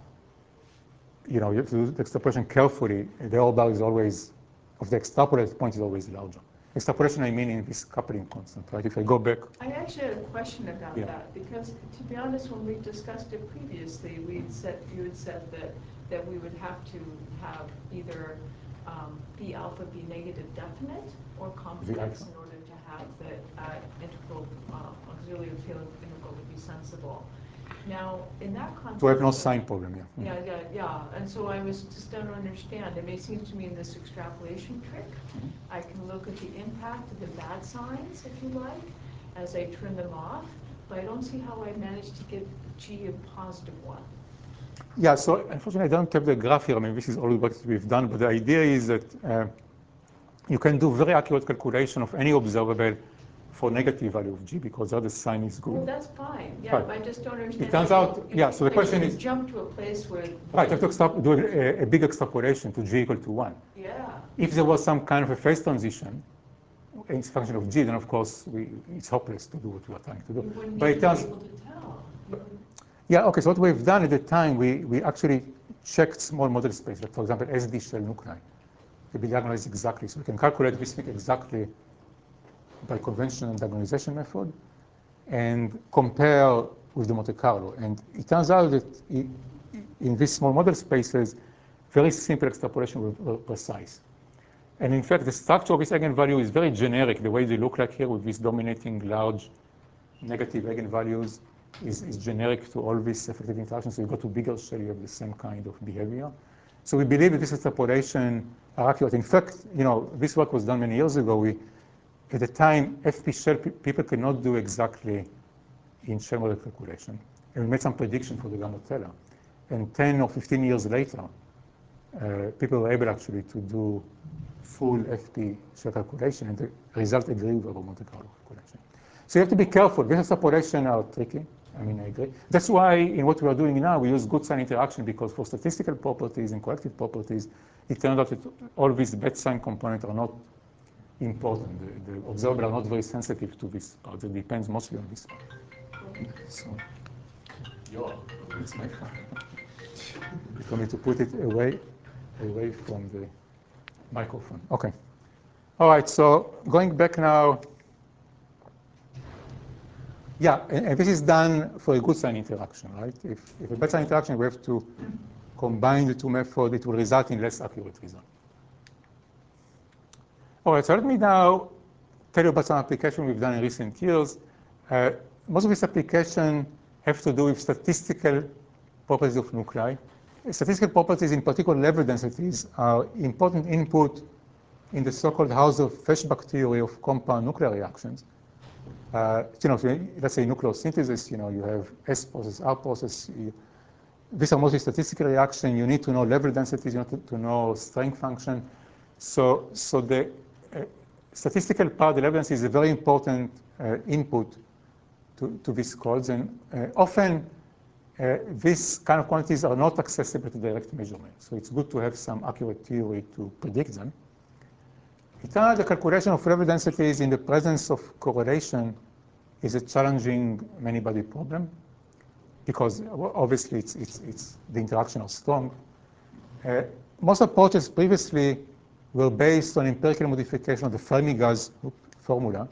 you know, you have to do the extrapolation carefully. The error bar is always, of the extrapolated point is always larger. Extrapolation, I mean, in this coupling constant, right? If I go back, I actually had a question about Yeah. that, because to be honest, when we discussed it previously, we'd said, you had said that, that we would have to have either um, B alpha be negative definite or complex alpha. in order to have the uh, integral, uh, auxiliary field integral to be sensible. Now, in that context. so we have no sign problem here. Yeah, yeah, yeah, and so I was just don't understand. I mean, it seems to me in this extrapolation trick, I can look at the impact of the bad signs, if you like, as I turn them off, but I don't see how I managed to get G a positive one. Yeah, so unfortunately, I don't have the graph here. I mean, this is all what we've done, but the idea is that uh, you can do very accurate calculation of any observable for negative value of G, because the other sign is good. Well, that's fine, yeah, Right. but I just don't understand. It turns how out, you- yeah, so the like, question you is- jump to a place where. Right, you have to extra- do a, a big extrapolation to G equal to one. Yeah, If there was some kind of a phase transition, it's a function of G, then of course we, it's hopeless to do what we are trying to you do. wouldn't But it even be turns, able to tell. You would- yeah, okay, so what we've done at the time, we, we actually checked small model space, like for example, S D shell nuclei, to be diagonalized exactly. So we can calculate this thing exactly by conventional diagonalization method and compare with the Monte Carlo. And it turns out that i- in these small model spaces, very simple extrapolation were, were precise. And in fact, the structure of this eigenvalue is very generic. The way they look like here with these dominating large negative eigenvalues is, is generic to all these effective interactions. So you go to bigger shell, you have the same kind of behavior. So we believe that this extrapolation are accurate. In fact, you know, this work was done many years ago. We, at the time, F P shell pe people could not do exactly in shell model calculation. And we made some prediction for the gamma teller. And ten or fifteen years later, uh, people were able actually to do full F P shell calculation, and the result agree with our Monte Carlo calculation. So you have to be careful. These extrapolations are tricky. I mean, I agree. That's why in what we are doing now, we use good sign interaction, because for statistical properties and collective properties, it turns out that all these bad sign components are not important. The, the observable are not very sensitive to this part. It depends mostly on this part. So Yeah. it's my fault. You told me to put it away, away from the microphone. Okay. All right, so going back now Yeah, and, and this is done for a good sign interaction, right? If, if a bad sign interaction, we have to combine the two methods, it will result in less accurate result. All right, so let me now tell you about some applications we've done in recent years. Uh, most of these applications have to do with statistical properties of nuclei. Statistical properties, in particular level densities, are important input in the so-called Hauser-Feshbach theory of compound nuclear reactions. Uh, you know, let's say nucleosynthesis, you know, you have S process, R process. You, these are mostly statistical reactions. You need to know level densities, you need to, to know strength function. So, so the uh, statistical part, the level density, is a very important uh, input to, to these codes. And uh, often, uh, these kind of quantities are not accessible to direct measurement. So it's good to have some accurate theory to predict them. It turns out the calculation of level densities in the presence of correlation is a challenging many-body problem, because obviously it's, it's, it's, the interaction are strong. Uh, most approaches previously were based on empirical modification of the Fermi gas formula,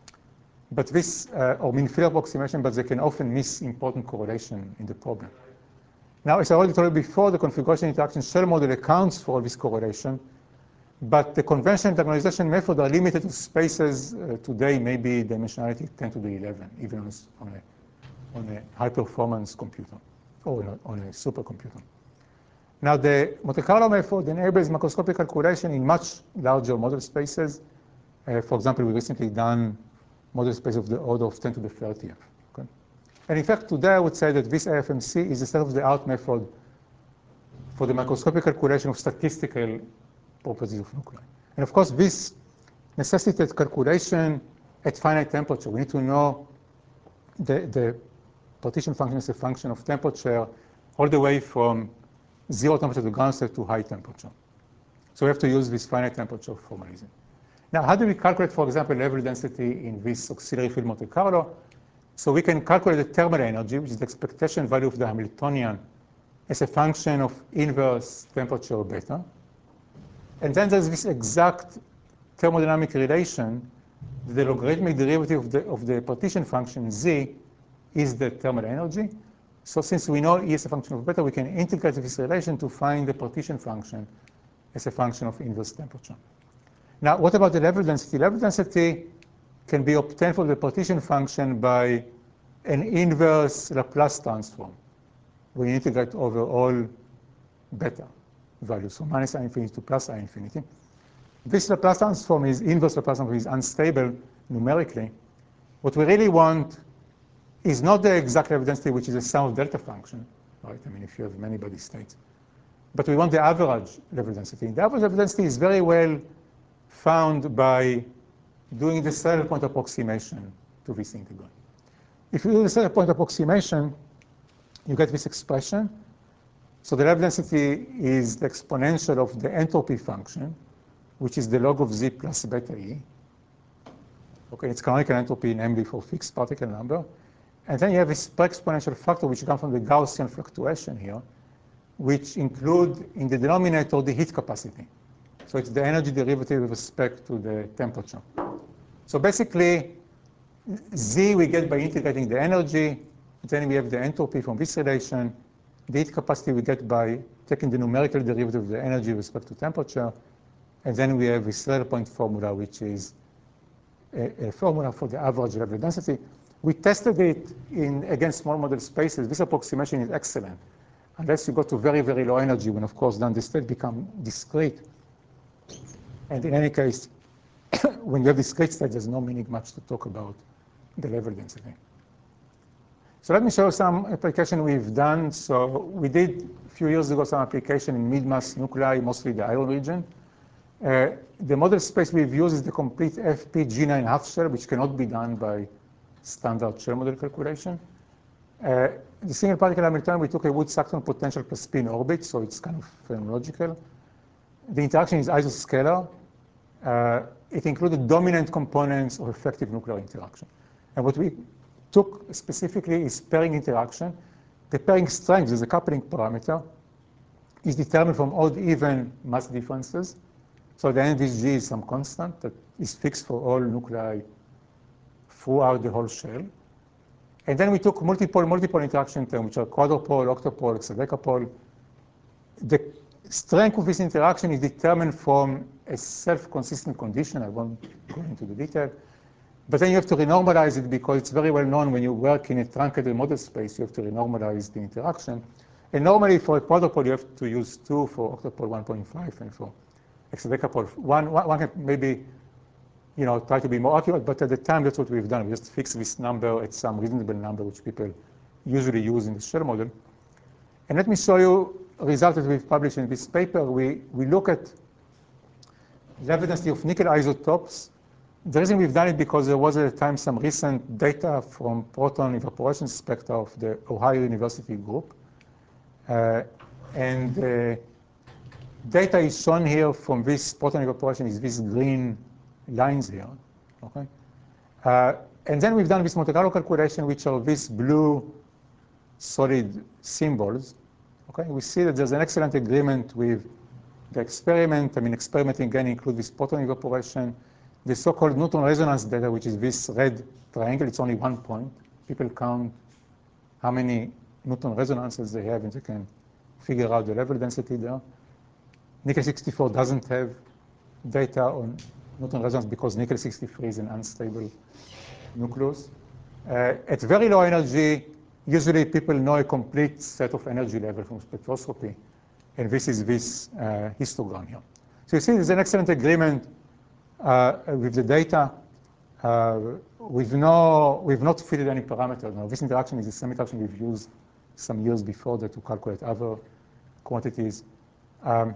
but this, uh, or mean field approximation, but they can often miss important correlation in the problem. Now, as I already told you before, the configuration interaction shell model accounts for all this correlation, but the conventional diagonalization method are limited to spaces uh, today, maybe dimensionality ten to the eleven, even on a, on a, on a high-performance computer, or on a, on a supercomputer. Now, the Monte Carlo method enables macroscopic calculation in much larger model spaces. Uh, for example, we recently done model space of the order of ten to the thirtieth. Okay? And in fact, today I would say that this A F M C is a state-of-the-art method for the macroscopic calculation of statistical properties of nuclei. And of course, this necessitates calculation at finite temperature. We need to know the, the partition function is a function of temperature all the way from zero temperature to ground state to high temperature. So we have to use this finite temperature formalism. Now, how do we calculate, for example, level density in this auxiliary field Monte Carlo? So we can calculate the thermal energy, which is the expectation value of the Hamiltonian, as a function of inverse temperature beta. And then there's this exact thermodynamic relation. The logarithmic derivative of the, of the partition function z is the thermal energy. So since we know E is a function of beta, we can integrate this relation to find the partition function as a function of inverse temperature. Now, what about the level density? Level density can be obtained for the partition function by an inverse Laplace transform. We integrate over all beta values, so minus I infinity to plus I infinity. This Laplace transform is inverse Laplace transform is unstable numerically. What we really want is not the exact level density, which is a sum of delta function, right? I mean, if you have many body states. But we want the average level density. The average level density is very well found by doing the saddle point approximation to this integral. If you do the saddle point approximation, you get this expression. So the level density is the exponential of the entropy function, which is the log of z plus beta e. Okay, it's canonical entropy in M V for fixed particle number. And then you have this per-exponential factor, which comes from the Gaussian fluctuation here, which include in the denominator the heat capacity. So it's the energy derivative with respect to the temperature. So basically, z we get by integrating the energy. Then we have the entropy from this relation. The heat capacity we get by taking the numerical derivative of the energy with respect to temperature. And then we have this saddle point formula, which is a, a formula for the average level density. We tested it in, against small model spaces. This approximation is excellent, unless you go to very, very low energy, when, of course, then the state become discrete. And in any case, when you have discrete state, there's no meaning much to talk about the level density. So let me show you some application we've done. So we did, a few years ago, some application in mid-mass nuclei, mostly the iron region. Uh, the model space we've used is the complete F P G nine half shell, which cannot be done by standard shell model calculation. Uh, the single particle Hamiltonian, we took a Woods-Saxton potential plus spin orbit, so it's kind of phenomenological. The interaction is isoscalar. Uh, it included dominant components of effective nuclear interaction. And what we took specifically is pairing interaction. The pairing strength, is a coupling parameter, is determined from odd-even mass differences. So the N V G is some constant that is fixed for all nuclei throughout the whole shell. And then we took multiple, multiple interaction terms, which are quadrupole, octopole, hexadecapole. The strength of this interaction is determined from a self-consistent condition. I won't go into the detail. But then you have to renormalize it because it's very well known when you work in a truncated model space, you have to renormalize the interaction. And normally for a quadrupole, you have to use two, for octopole one point five, and for hexadecapole one. One, one can maybe you know, try to be more accurate, but at the time, that's what we've done. We just fix this number at some reasonable number, which people usually use in the shell model. And let me show you a result that we've published in this paper. We, we look at level density of nickel isotopes. The reason we've done it because there was at the time some recent data from proton evaporation spectra of the Ohio University group. Uh, and the data is shown here from this proton evaporation is this green lines here, okay? Uh, and then we've done this Monte Carlo calculation, which are these blue solid symbols, okay? We see that there's an excellent agreement with the experiment. I mean, experimenting again include this proton evaporation, the so-called neutron resonance data, which is this red triangle. It's only one point. People count how many neutron resonances they have, and they can figure out the level density there. Nickel sixty-four doesn't have data on neutron resonance because nickel sixty-three is an unstable nucleus. Uh, at very low energy, usually people know a complete set of energy level from spectroscopy, and this is this uh, histogram here. So you see there's an excellent agreement uh, with the data. Uh, we've, no, we've not fitted any parameters. Now, this interaction is the same interaction we've used some years before that to calculate other quantities. Um,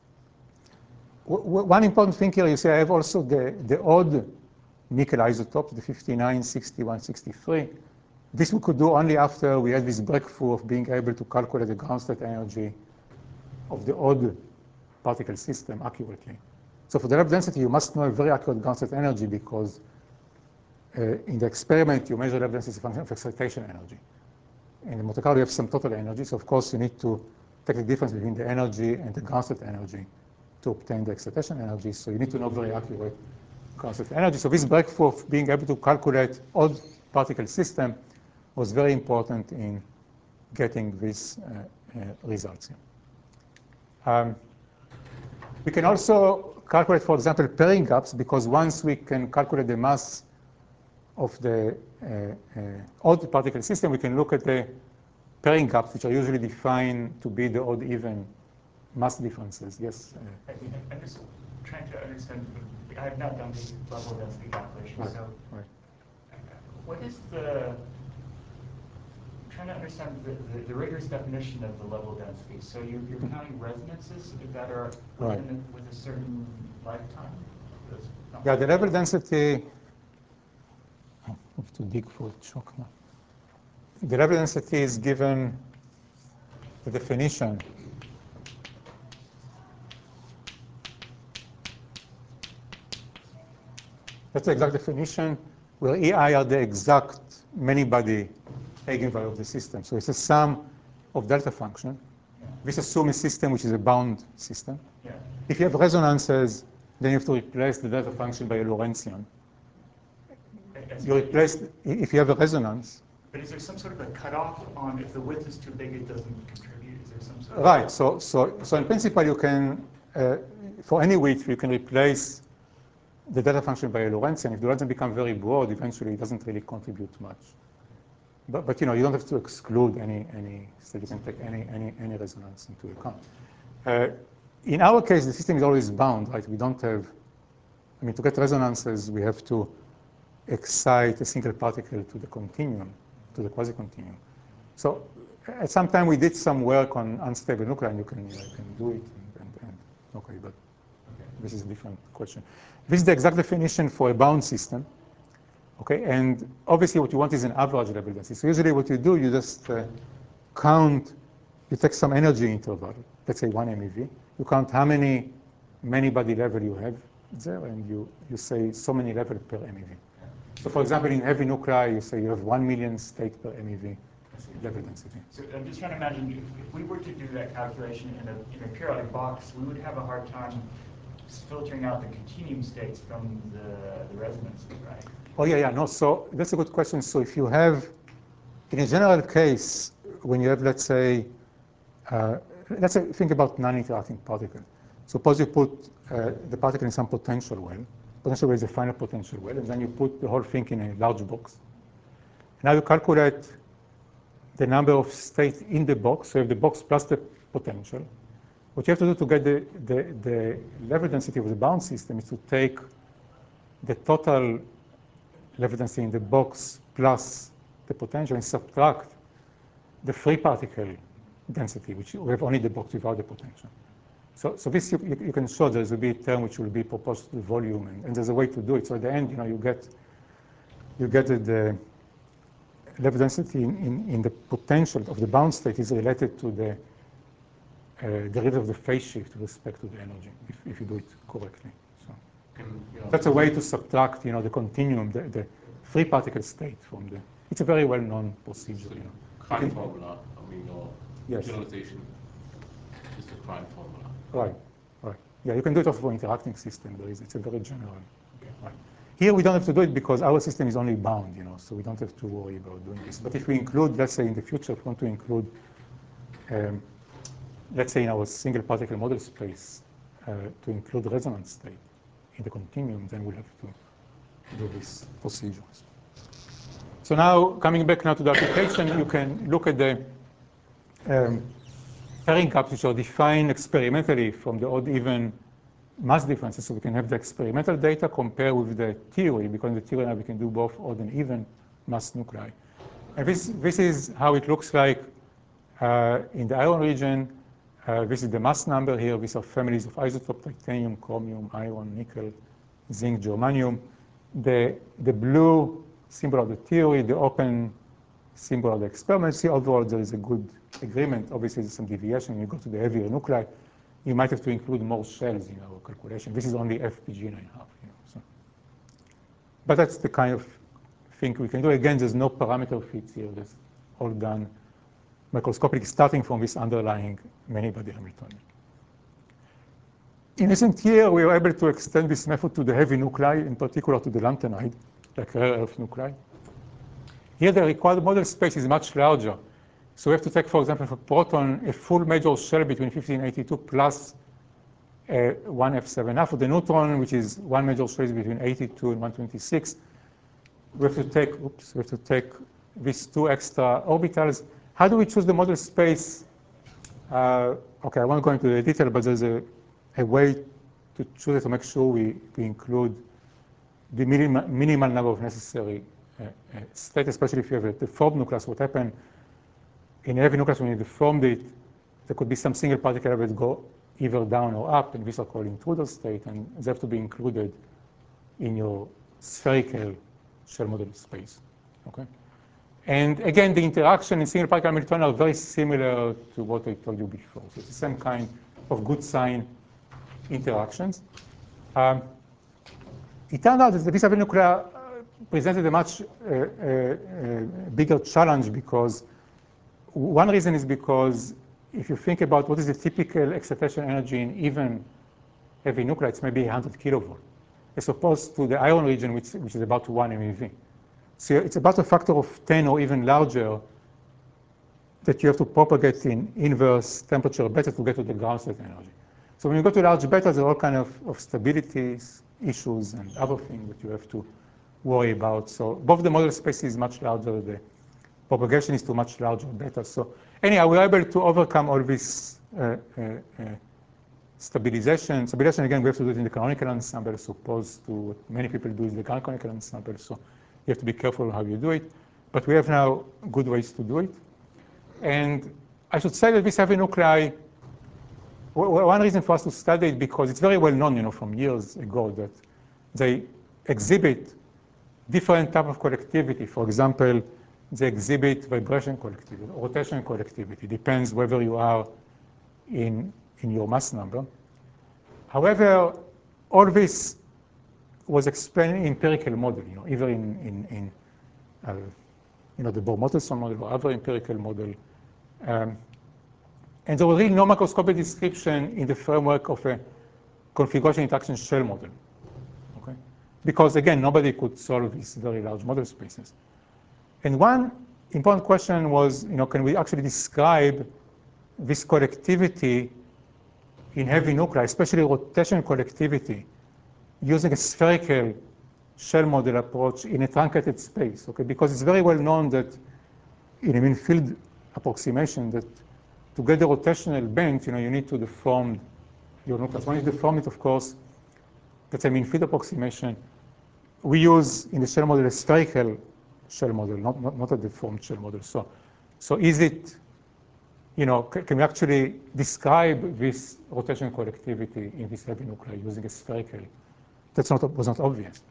One important thing here, you see I have also the, the odd nickel isotopes, the fifty-nine, sixty-one, sixty-three. This we could do only after we had this breakthrough of being able to calculate the ground state energy of the odd particle system accurately. So for the level density, you must know a very accurate ground state energy because uh, in the experiment, you measure level density as a function of excitation energy. In the Monte Carlo, you have some total energy. So of course, you need to take the difference between the energy and the ground state energy to obtain the excitation energy. So you need to know very accurate ground state energy. So this breakthrough of being able to calculate odd particle system was very important in getting these uh, uh, results here. Um, we can also calculate, for example, pairing gaps, because once we can calculate the mass of the uh, uh, odd particle system, we can look at the pairing gaps, which are usually defined to be the odd-even mass differences. Yes? Uh, I'm just trying to understand. I have not done the level density calculation, right, so right. what is the, I'm trying to understand the, the, the rigorous definition of the level density. So you, you're counting resonances that are Right. within a, with a certain lifetime? Yeah, the level density, I have to dig for it, choke now. The level density is given the definition. That's the exact definition, where E I are the exact many-body eigenvalue of the system. So it's a sum of delta function. Yeah. This assumes a system which is a bound system. Yeah. If you have resonances, then you have to replace the delta function by a Lorentzian. As- You replace, if you have a resonance. But is there some sort of a cutoff on if the width is too big, it doesn't contribute? Is there some sort of... Right, so, so, so in principle, you can, uh, for any width, you can replace the delta function by a Lorentzian. If the Lorentzian becomes very broad, eventually it doesn't really contribute much. But, but you know, you don't have to exclude any, any so you can take any, any, any resonance into account. Uh, in our case, the system is always bound, right? We don't have, I mean, to get resonances, we have to excite a single particle to the continuum, to the quasi-continuum. So at some time we did some work on unstable nuclei, and you can, you can do it, and, and, and okay, but this is a different question. This is the exact definition for a bound system. Okay, and obviously what you want is an average level density. So usually what you do, you just uh, count, you take some energy interval, let's say one MeV. You count how many many-body level you have there, and you, you say so many level per MeV. So for example, in heavy nuclei, you say you have one million state per MeV level density. So I'm just trying to imagine, if, if we were to do that calculation in a, in a periodic box, we would have a hard time filtering out the continuum states from the, the resonances, right? Oh, yeah, yeah, no, so that's a good question. So if you have in a general case, when you have, let's say, uh, let's say, think about non-interacting particles. Suppose you put uh, the particle in some potential well. Potential well is the final potential well, and then you put the whole thing in a large box. Now you calculate the number of states in the box, so you have the box plus the potential. What you have to do to get the, the, the level density of the bound system is to take the total level density in the box plus the potential and subtract the free particle density, which we have only the box without the potential. So, so this you, you can show there will be a term which will be proportional to the volume, and, and there's a way to do it. So at the end, you know, you get you get the, the level density in, in, in the potential of the bound state is related to the uh, derivative of the phase shift with respect to the energy, if, if you do it correctly. So And, yeah, that's a way to subtract, you know, the continuum, the, the free particle state from the. It's a very well-known procedure. So You know. Klein Okay. formula, I mean, your Yes. generalization is the Klein formula. Right, right. Yeah, you can do it also for interacting system. There is, it's a very general. Right. Here we don't have to do it because our system is only bound, you know, so we don't have to worry about doing this. But if we include, let's say in the future, if we want to include, um, let's say in our single particle model space, uh, to include resonance state in the continuum, then we'll have to do this procedure. So now, coming back now to the application, you can look at the um, pairing gaps, which are defined experimentally from the odd-even mass differences. So we can have the experimental data compare with the theory, because in the theory now we can do both odd and even mass nuclei. And this, this is how it looks like uh, in the iron region. Uh, this is the mass number here. These are families of isotope: titanium, chromium, iron, nickel, zinc, germanium. The, the blue symbol of the theory, the open symbol of the experiment. See, overall there is a good agreement. Obviously there's some deviation. When you go to the heavier nuclei, you might have to include more shells in our calculation. This is only F P G nine point five. You know, so. But that's the kind of thing we can do. Again, there's no parameter fits here. That's all done microscopically, starting from this underlying many-body Hamiltonian. In recent years, we were able to extend this method to the heavy nuclei, in particular to the lanthanide, like rare earth nuclei. Here, the required model space is much larger. So we have to take, for example, for proton, a full major shell between fifteen eighty-two plus uh, one F seven. Now for the neutron, which is one major shell between eighty-two and one twenty-six, we have to take, oops, we have to take these two extra orbitals. How do we choose the model space? Uh, okay, I won't go into the detail, but there's a, a way to choose it to make sure we, we include the minimal, minimal number of necessary uh, uh, states, especially if you have a deformed nucleus. What happened in a heavy nucleus when you deformed it, there could be some single particle that go either down or up, and these are called intruder state, and they have to be included in your spherical shell model space. Okay. And again, the interaction in single particle Hamiltonian are very similar to what I told you before. So it's the same kind of good sign interactions. Um, it turned out that the heavy nuclei presented a much uh, uh, uh, bigger challenge, because one reason is because if you think about what is the typical excitation energy in even heavy nuclei, it's maybe one hundred kilovolt, as opposed to the iron region, which, which is about one MeV. So it's about a factor of ten or even larger that you have to propagate in inverse temperature beta to get to the ground state energy. So when you go to large beta, there are all kinds of, of stability issues and other things that you have to worry about. So both the model space is much larger, the propagation is to much larger beta. So anyhow, we're able to overcome all this uh, uh, uh, stabilization. Stabilization, again, we have to do it in the canonical ensemble, as opposed to what many people do in the canonical ensemble. So you have to be careful how you do it. But we have now good ways to do it. And I should say that these heavy nuclei, one reason for us to study it, because it's very well known, you know, from years ago, that they exhibit different type of collectivity. For example, they exhibit vibration collectivity, rotation collectivity. Depends whether you are in, in your mass number. However, all this was explained in empirical model, you know, either in, in, in uh, you know, the Bohr-Mottelson model or other empirical model. Um, and there was really no macroscopic description in the framework of a configuration interaction shell model. Because again, nobody could solve these very large model spaces. And one important question was, you know, can we actually describe this collectivity in heavy nuclei, especially rotational collectivity, using a spherical shell model approach in a truncated space, okay? Because it's very well known that in a mean field approximation that to get the rotational bend, you know, you need to deform your nucleus. When you deform it, of course, that's a mean field approximation. We use in the shell model a spherical shell model, not, not, not a deformed shell model. So, so is it, you know, can we actually describe this rotational collectivity in this heavy nuclei using a spherical? That's not, was not obvious.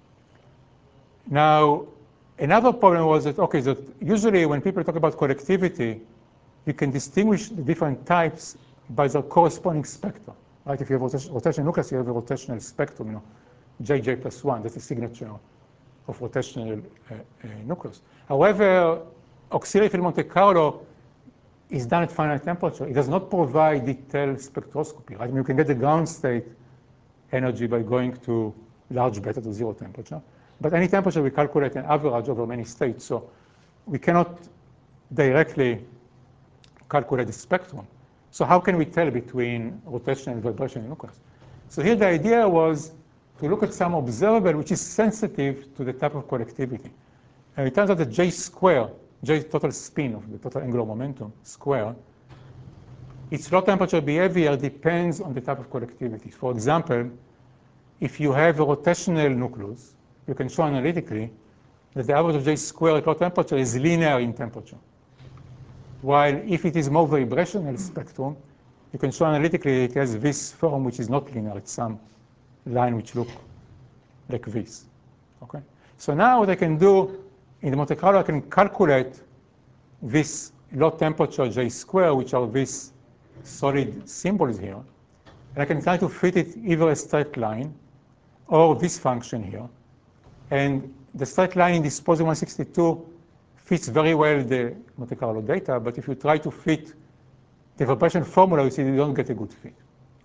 Now, another problem was that, okay, that usually when people talk about collectivity, you can distinguish the different types by their corresponding spectrum, right? If you have a rotational nucleus, you have a rotational spectrum, you know, J J plus one, that's a signature of rotational uh, uh, nucleus. However, auxiliary field Monte Carlo is done at finite temperature. It does not provide detailed spectroscopy, right? I mean, you can get the ground state energy by going to large beta to zero temperature. But any temperature, we calculate an average over many states. So we cannot directly calculate the spectrum. So how can we tell between rotation and vibration in nucleus? So here the idea was to look at some observable which is sensitive to the type of collectivity. And it turns out that J square, J total spin of the total angular momentum square, its low temperature behavior depends on the type of collectivity. For example, if you have a rotational nucleus, you can show analytically that the average of J square at low temperature is linear in temperature. While if it is more vibrational spectrum, you can show analytically it has this form which is not linear. It's some line which look like this. Okay? So now what I can do in the Monte Carlo, I can calculate this low temperature J square, which are these solid symbols here. And I can try to fit it either a straight line or this function here. And the straight line in this pose one sixty-two fits very well the Monte Carlo data, but if you try to fit the vibration formula, you see you don't get a good fit.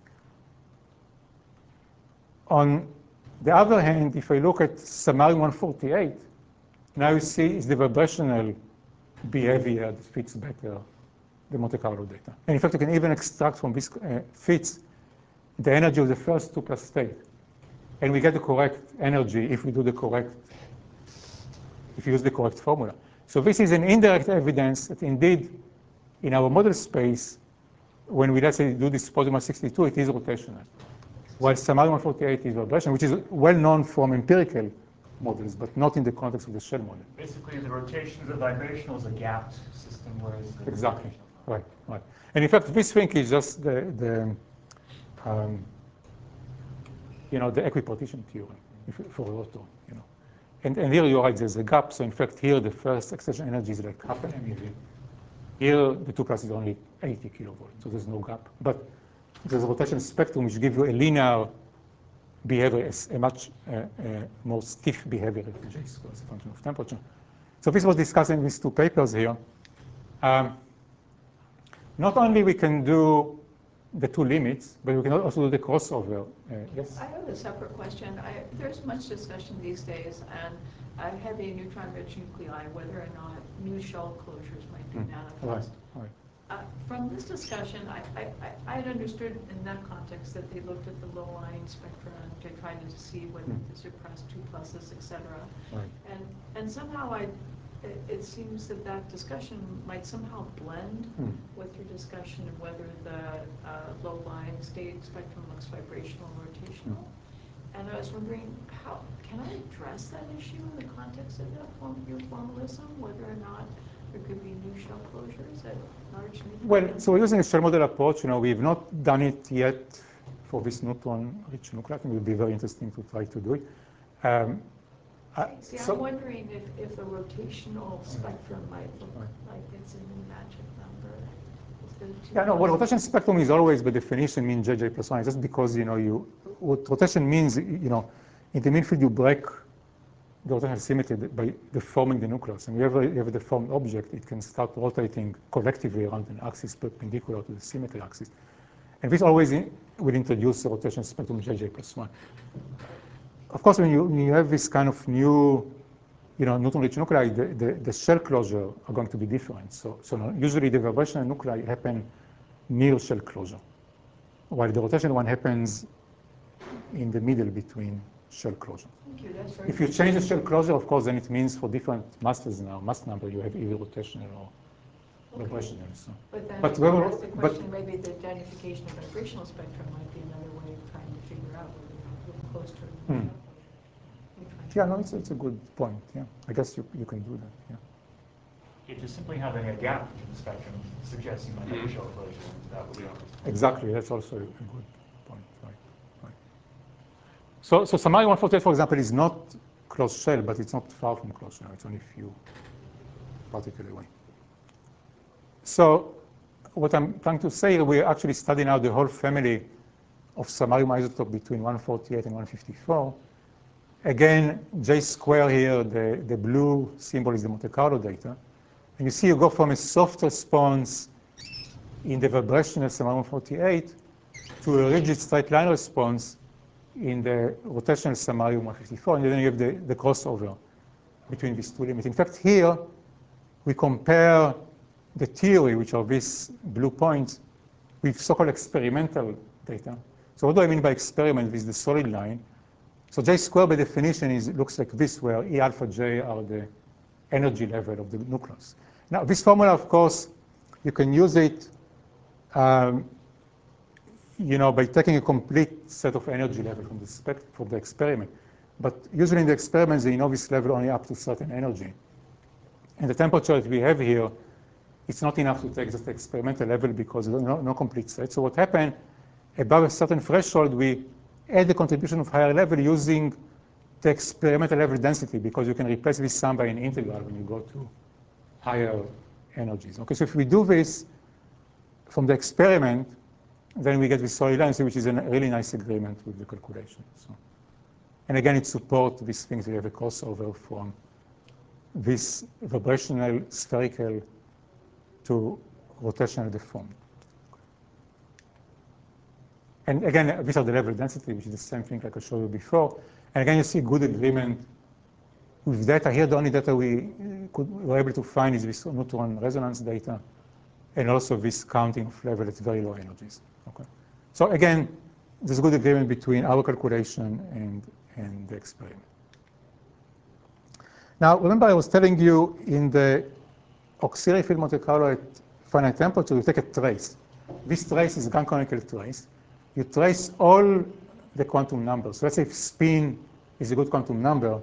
On the other hand, if I look at samarium one forty-eight, now you see it's the vibrational behavior that fits better the Monte Carlo data. And in fact, you can even extract from this uh, fits the energy of the first two plus state. And we get the correct energy if we do the correct, if you use the correct formula. So this is an indirect evidence that indeed, in our model space, when we, let's say, do this pose one sixty-two, it is rotational. While samarium one forty-eight is vibration, which is well known from empirical models, but not in the context of the shell model. Basically, the rotation of the vibrational is a gapped system, whereas the Exactly. Right, right. And in fact, this thing is just the, the um, you know, the equipartition theorem if, for rotor, you know. And, and here you're right, there's a gap. So in fact, here the first excitation energy is like half an MeV. Here, the two plus is only eighty kilovolts, so there's no gap. But there's a rotation spectrum which gives you a linear behavior, a much uh, uh, more stiff behavior of J square as a function of temperature. So this was discussed in these two papers here. Um, not only we can do the two limits, but we can also do the crossover. Uh, yes? I have a separate question. I, there's much discussion these days on uh, heavy neutron-rich nuclei, whether or not new shell closures might be Mm. manifest. Right, right. Uh, from this discussion, I, I, I I had understood in that context that they looked at the low-lying spectra to try to see whether Mm. they suppressed two pluses, et cetera. Right. And, and somehow I, it, it seems that that discussion might somehow blend Mm. with your discussion of whether the uh, low-lying state spectrum looks vibrational or rotational. Mm. And I was wondering, how can I address that issue in the context of that form, your formalism, whether or not there could be new shell closures at large neutron? Well, so we're using a shell model approach. You know, we've not done it yet for this neutron-rich nuclei. I think it would be very interesting to try to do it. Um, uh, See, so, I'm wondering if, if a rotational spectrum might look Right. like it's a new magic number. Instead of two yeah, no, well, plus- rotation spectrum is always by definition mean J J plus one, just because, you know, you, what rotation means, you know, in the mean field you break the rotational symmetry by deforming the nucleus. And whenever you have a deformed object, it can start rotating collectively around an axis perpendicular to the symmetry axis. And this always in, will introduce a rotation spectrum J J plus one. Of course, when you, when you have this kind of new you know, neutron-rich nuclei, the, the, the shell closure are going to be different. So, so usually the vibrational nuclei happen near shell closure, while the rotational one happens in the middle between shell closure. Thank you, that's very If you change the shell closure, of course, then it means for different masses now, mass number, you have either rotational or Okay. vibrational. So. But then, But to whether- ask the but- question, maybe the identification of vibrational spectrum might be another way of trying to figure out whether you're close to it. Hmm. Yeah, no, it's, it's a good point. Yeah, I guess you, you can do that. Yeah. Yeah, just simply having a gap in the spectrum suggests you might have a shell closure. That would be Exactly. That's also a good point. Right. Right. So, so Samarium one forty-eight, for example, is not closed shell, but it's not far from closed shell. It's only a few particles away. So, what I'm trying to say, we're actually studying now the whole family of samarium isotope between one forty-eight and one fifty-four. Again, J square here, the, the blue symbol is the Monte Carlo data. And you see you go from a soft response in the vibrational samarium one forty-eight to a rigid straight line response in the rotational samarium one fifty-four, and then you have the, the crossover between these two limits. In fact, here we compare the theory, which are these blue points, with so-called experimental data. So what do I mean by experiment with the solid line? So J square by definition is looks like this, where E alpha J are the energy level of the nucleus. Now this formula, of course, you can use it um, you know, by taking a complete set of energy level from the spec from the experiment. But usually in the experiments, they know this level only up to certain energy. And the temperature that we have here, it's not enough to take just the experimental level because there's no, no complete set. So what happened, above a certain threshold, we add the contribution of higher level using the experimental level density, because you can replace this sum by an integral when you go to higher energies. Okay, so if we do this from the experiment, then we get this solid line, which is a really nice agreement with the calculation. So, and again, it supports these things. We have a crossover from this vibrational spherical to rotational deformed. And again, these are the level density, which is the same thing like I showed you before. And again, you see good agreement with data. Here, the only data we could, were able to find is this neutron resonance data, and also this counting of level at very low energies. Okay. So again, there's good agreement between our calculation and, and the experiment. Now, remember I was telling you in the auxiliary field Monte Carlo at finite temperature, you take a trace. This trace is a gun conical trace. You trace all the quantum numbers. So let's say if spin is a good quantum number,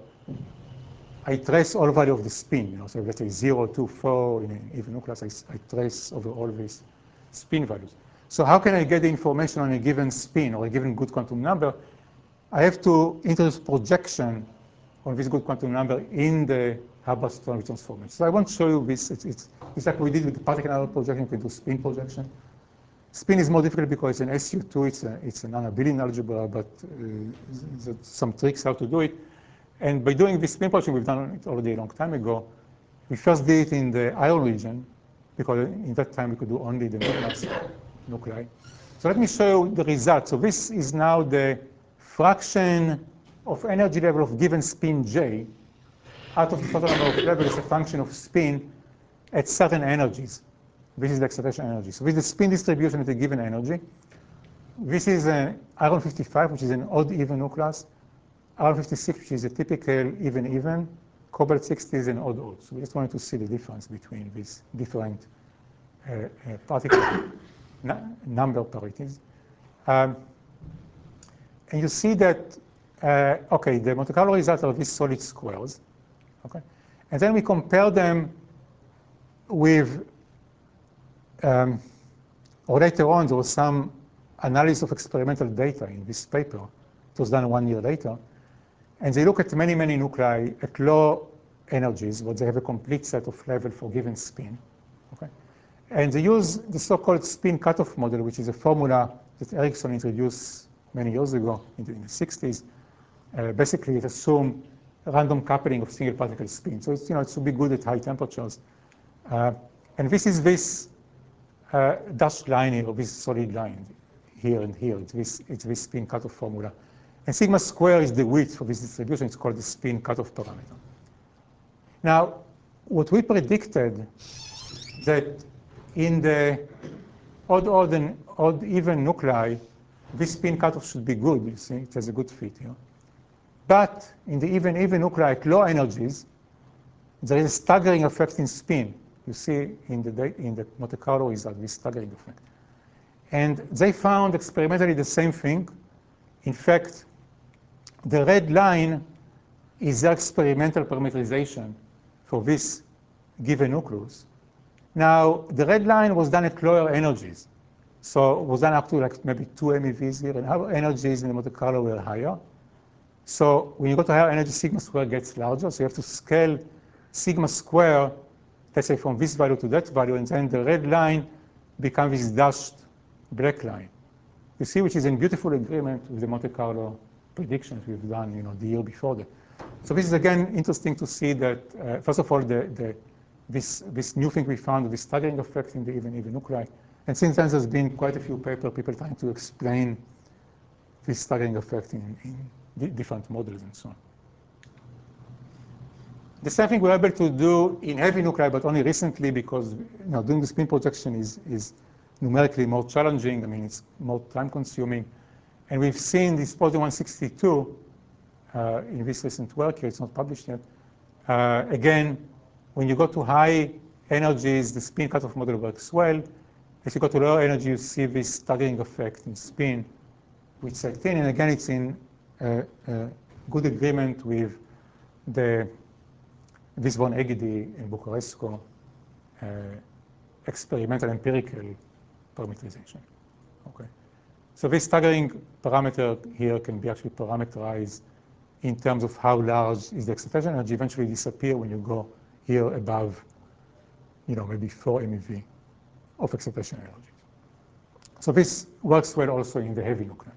I trace all value of the spin. You know, so let's say zero, two, four in an even nucleus, I, I trace over all these spin values. So how can I get the information on a given spin or a given good quantum number? I have to introduce projection on this good quantum number in the Hubbard-Strong transformation. So I want to show you this. It's, it's, it's like we did with the particle number projection. We can do spin projection. Spin is more difficult because it's an S U two. It's a, it's an non-abelian algebra, but uh, there's some tricks how to do it. And by doing this spin projection, we've done it already a long time ago. We first did it in the iron region, because in that time we could do only the mid-mass nuclei. So let me show you the result. So this is now the fraction of energy level of given spin J out of the total number of levels as a function of spin at certain energies. This is the excitation energy. So this is the spin distribution at a given energy. This is an iron fifty-five, which is an odd-even nucleus. iron fifty-six, which is a typical even-even. Cobalt sixty is an odd-odd. So we just wanted to see the difference between these different uh, uh, particle number parities. Um, and you see that, uh, okay, the Monte Carlo results are these solid squares. Okay, and then we compare them with, um, or later on, there was some analysis of experimental data in this paper. It was done one year later. And they look at many, many nuclei at low energies, but they have a complete set of level for given spin. Okay? And they use the so-called spin cutoff model, which is a formula that Ericsson introduced many years ago in the, in the sixties. Uh, basically, it assumes random coupling of single particle spin. So it's, you know, it should be good at high temperatures. Uh, and this is this uh, dashed line here, or this solid line here and here. It's this, it's this spin cutoff formula. And sigma square is the width of this distribution. It's called the spin cutoff parameter. Now, what we predicted that in the odd, odd, and odd even nuclei, this spin cutoff should be good. You see, it has a good fit here. But in the even even nuclei at low energies, there is a staggering effect in spin. You see in the in the Monte Carlo result this staggering effect. And they found experimentally the same thing. In fact, the red line is their experimental parameterization for this given nucleus. Now, the red line was done at lower energies. So it was done up to like maybe two M E Vs here, and our energies in the Monte Carlo were higher. So when you go to higher energy, sigma square gets larger. So you have to scale sigma square, let's say from this value to that value, and then the red line becomes this dashed black line. You see, which is in beautiful agreement with the Monte Carlo predictions we've done, you know, the year before that. So this is again interesting to see that, uh, first of all, the, the, this, this new thing we found, this staggering effect in the even even nuclei. And since then, there's been quite a few papers, people trying to explain this staggering effect in, in different models and so on. The same thing we're able to do in heavy nuclei, but only recently because, you know, doing the spin projection is, is numerically more challenging. I mean, it's more time-consuming. And we've seen this Positron one sixty-two uh, in this recent work here. It's not published yet. Uh, again, when you go to high energies, the spin cutoff model works well. As you go to lower energy, you see this staggering effect in spin with thirteen. And again, it's in uh, uh, good agreement with the this von Egidi and Bucharestco uh, experimental empirical parameterization. Okay. So this staggering parameter here can be actually parameterized in terms of how large is the excitation energy, eventually disappear when you go here above, you know, maybe four M E V of excitation energy. So this works well also in the heavy nuclei.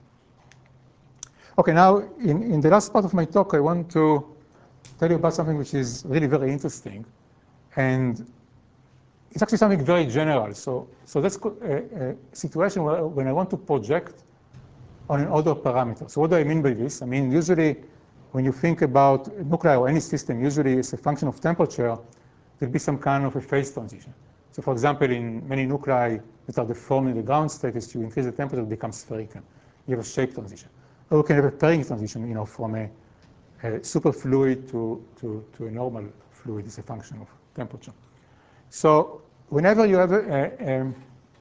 Okay, now in, in the last part of my talk, I want to tell you about something which is really very interesting. And it's actually something very general. So, so that's a, a situation where when I want to project on an order parameter. So what do I mean by this? I mean, usually when you think about nuclei or any system, usually it's a function of temperature, there'll be some kind of a phase transition. So for example, in many nuclei that are deformed in the ground state, as you increase the temperature, it becomes spherical. You have a shape transition. Or you can have a pairing transition, you know, from a, a superfluid to, to, to a normal fluid as a function of temperature. So whenever you have a, a, a,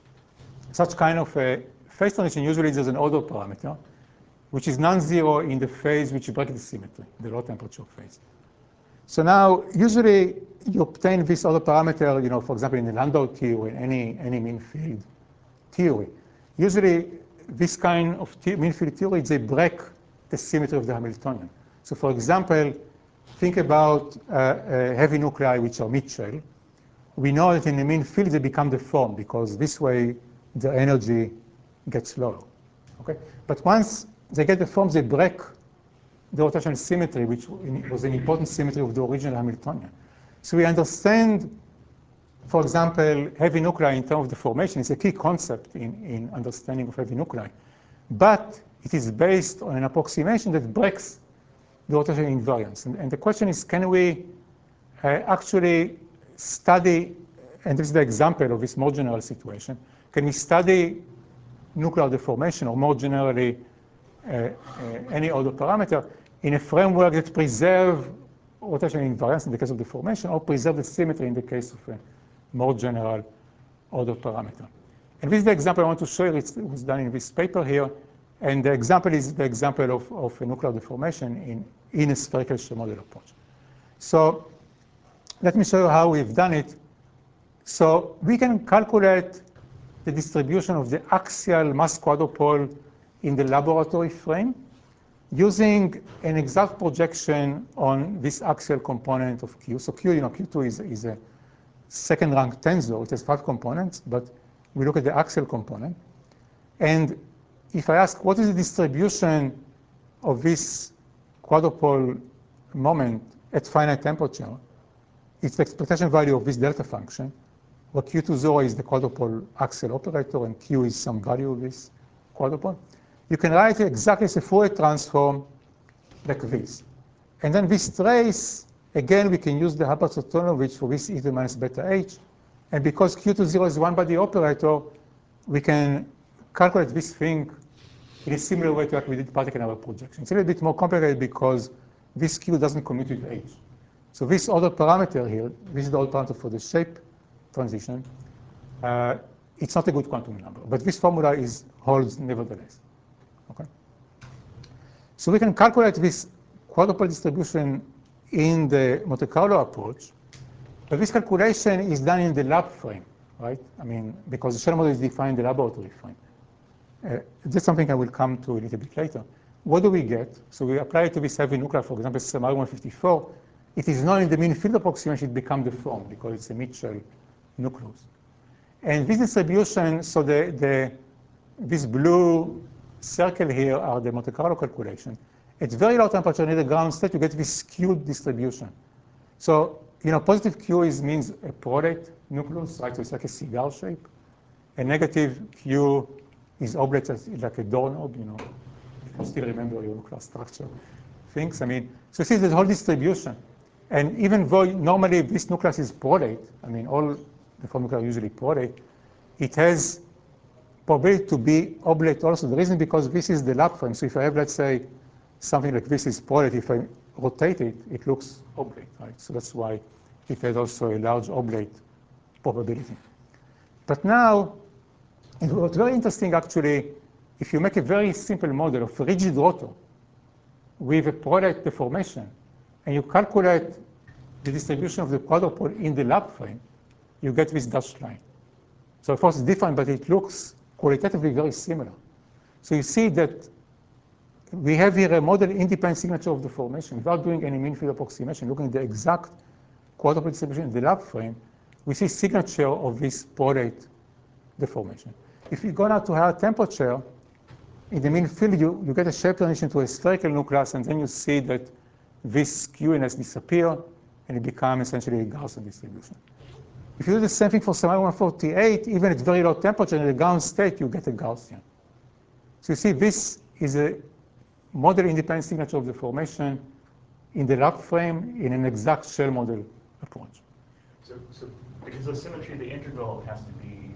such kind of a phase transition, usually there's an order parameter, which is non-zero in the phase which breaks the symmetry, the low temperature phase. So now, usually you obtain this order parameter, you know, for example, in the Landau theory, in any, any mean field theory. Usually, this kind of mean field theory, they break the symmetry of the Hamiltonian. So for example, think about uh, uh, heavy nuclei which are mid-shell. We know that in the mean field they become deformed because this way the energy gets lower. Okay? But once they get deformed, they break the rotational symmetry, which was an important symmetry of the original Hamiltonian. So we understand, for example, heavy nuclei in terms of deformation. It's a key concept in, in understanding of heavy nuclei. But it is based on an approximation that breaks the rotational invariance. And, and the question is, can we uh, actually study, and this is the example of this more general situation, can we study nuclear deformation, or more generally, uh, uh, any order parameter, in a framework that preserves rotational invariance in the case of deformation, or preserve the symmetry in the case of a more general order parameter. And this is the example I want to show you. It was done in this paper here. And the example is the example of, of a nuclear deformation in, in a spherical shear model approach. So let me show you how we've done it. So we can calculate the distribution of the axial mass quadrupole in the laboratory frame using an exact projection on this axial component of Q. So Q, you know, Q two is, is a second rank tensor. It has five components, but we look at the axial component. And if I ask what is the distribution of this quadrupole moment at finite temperature, it's the expectation value of this delta function, where Q two zero is the quadrupole axial operator, and Q is some value of this quadrupole. You can write it exactly as a Fourier transform like this. And then this trace Again, we can use the Hubbard-Solotanovich for this e to the minus beta h. And because Q two zero is one body operator, we can calculate this thing in a similar way to what we did particle number projection. It's a little bit more complicated because this Q doesn't commute with H. So this other parameter here, this is the old parameter for the shape transition. Uh, it's not a good quantum number, but this formula is holds nevertheless. Okay. So we can calculate this quadrupole distribution in the Monte Carlo approach, but this calculation is done in the lab frame, right? I mean, because the shell model is defined in the laboratory frame. Uh, this is something I will come to a little bit later. What do we get? So we apply it to this heavy nuclei, for example, SMR one fifty-four. It is known in the mean field approximation, it becomes deformed because it's a mid-shell nucleus. And this distribution, so the, the, this blue circle here are the Monte Carlo calculation. At very low temperature near the ground state, you get this skewed distribution. So, you know, positive Q is means a prolate nucleus, right? So it's like a cigar shape. A negative Q is oblate, like a doorknob, you know. You can still remember your nuclear structure things. I mean, so see the whole distribution. And even though normally this nucleus is prolate, I mean, all the four nuclei are usually prolate, it has probability to be oblate also. The reason because this is the lab frame. So if I have, let's say, something like this is prolate, if I rotate it, it looks oblate, right? So that's why it has also a large oblate probability. But now, what's very interesting actually, if you make a very simple model of a rigid rotor with a prolate deformation, and you calculate the distribution of the quadrupole in the lab frame, you get this dashed line. So of course it's different, but it looks qualitatively very similar. So you see that we have here a model independent signature of the formation without doing any mean field approximation, looking at the exact quadrupole distribution in the lab frame, we see signature of this prolate deformation. If you go now to higher temperature, in the mean field, you, you get a shape transition to a spherical nucleus, and then you see that this skewness disappears, and it becomes essentially a Gaussian distribution. If you do the same thing for SMR one forty-eight, even at very low temperature, in the ground state, you get a Gaussian. So you see, this is a model independent signature of the formation in the lab frame in an exact shell model approach. So, so because of symmetry, the integral has to be,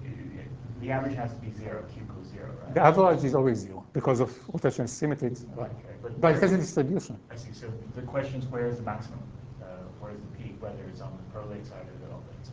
the average has to be zero, Q equals zero, right? The average is always zero because of rotational symmetry. Right. Okay, but, but it has a distribution. I see. So the question is, where is the maximum? Uh, where is the peak, whether it's on the prolate side or the oblate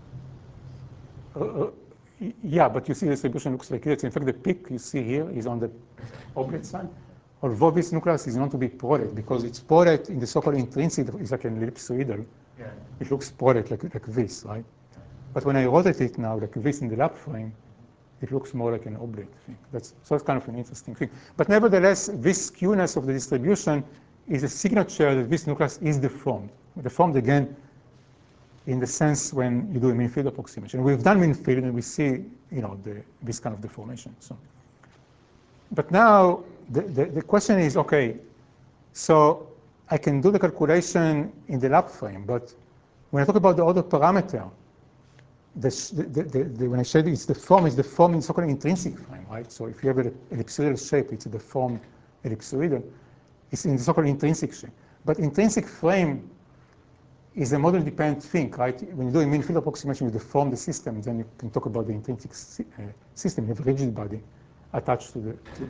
side? Uh, uh, yeah, but you see the distribution looks like this. In fact, the peak you see here is on the oblate side, although this nucleus is known to be prolate because it's prolate in the so-called intrinsic, it's like an ellipsoidal. Yeah. It looks prolate like, like this, right? Yeah. But when I rotate it now, like this in the lab frame, it looks more like an oblate thing. That's, so it's kind of an interesting thing. But nevertheless, this skewness of the distribution is a signature that this nucleus is deformed. Deformed again in the sense when you do a mean field approximation. We've done mean field and we see, you know, the, this kind of deformation. So, but now the, the, the question is, okay, so I can do the calculation in the lab frame, but when I talk about the other parameter, The, the, the, the, when I said it's the form, it's the form in so-called intrinsic frame, right? So if you have an ellipsoidal shape, it's the form ellipsoidal. It's in the so-called intrinsic shape. But intrinsic frame is a model-dependent thing, right? When you do a mean field approximation, you deform the system, then you can talk about the intrinsic si uh, system. You have a rigid body attached to the... To,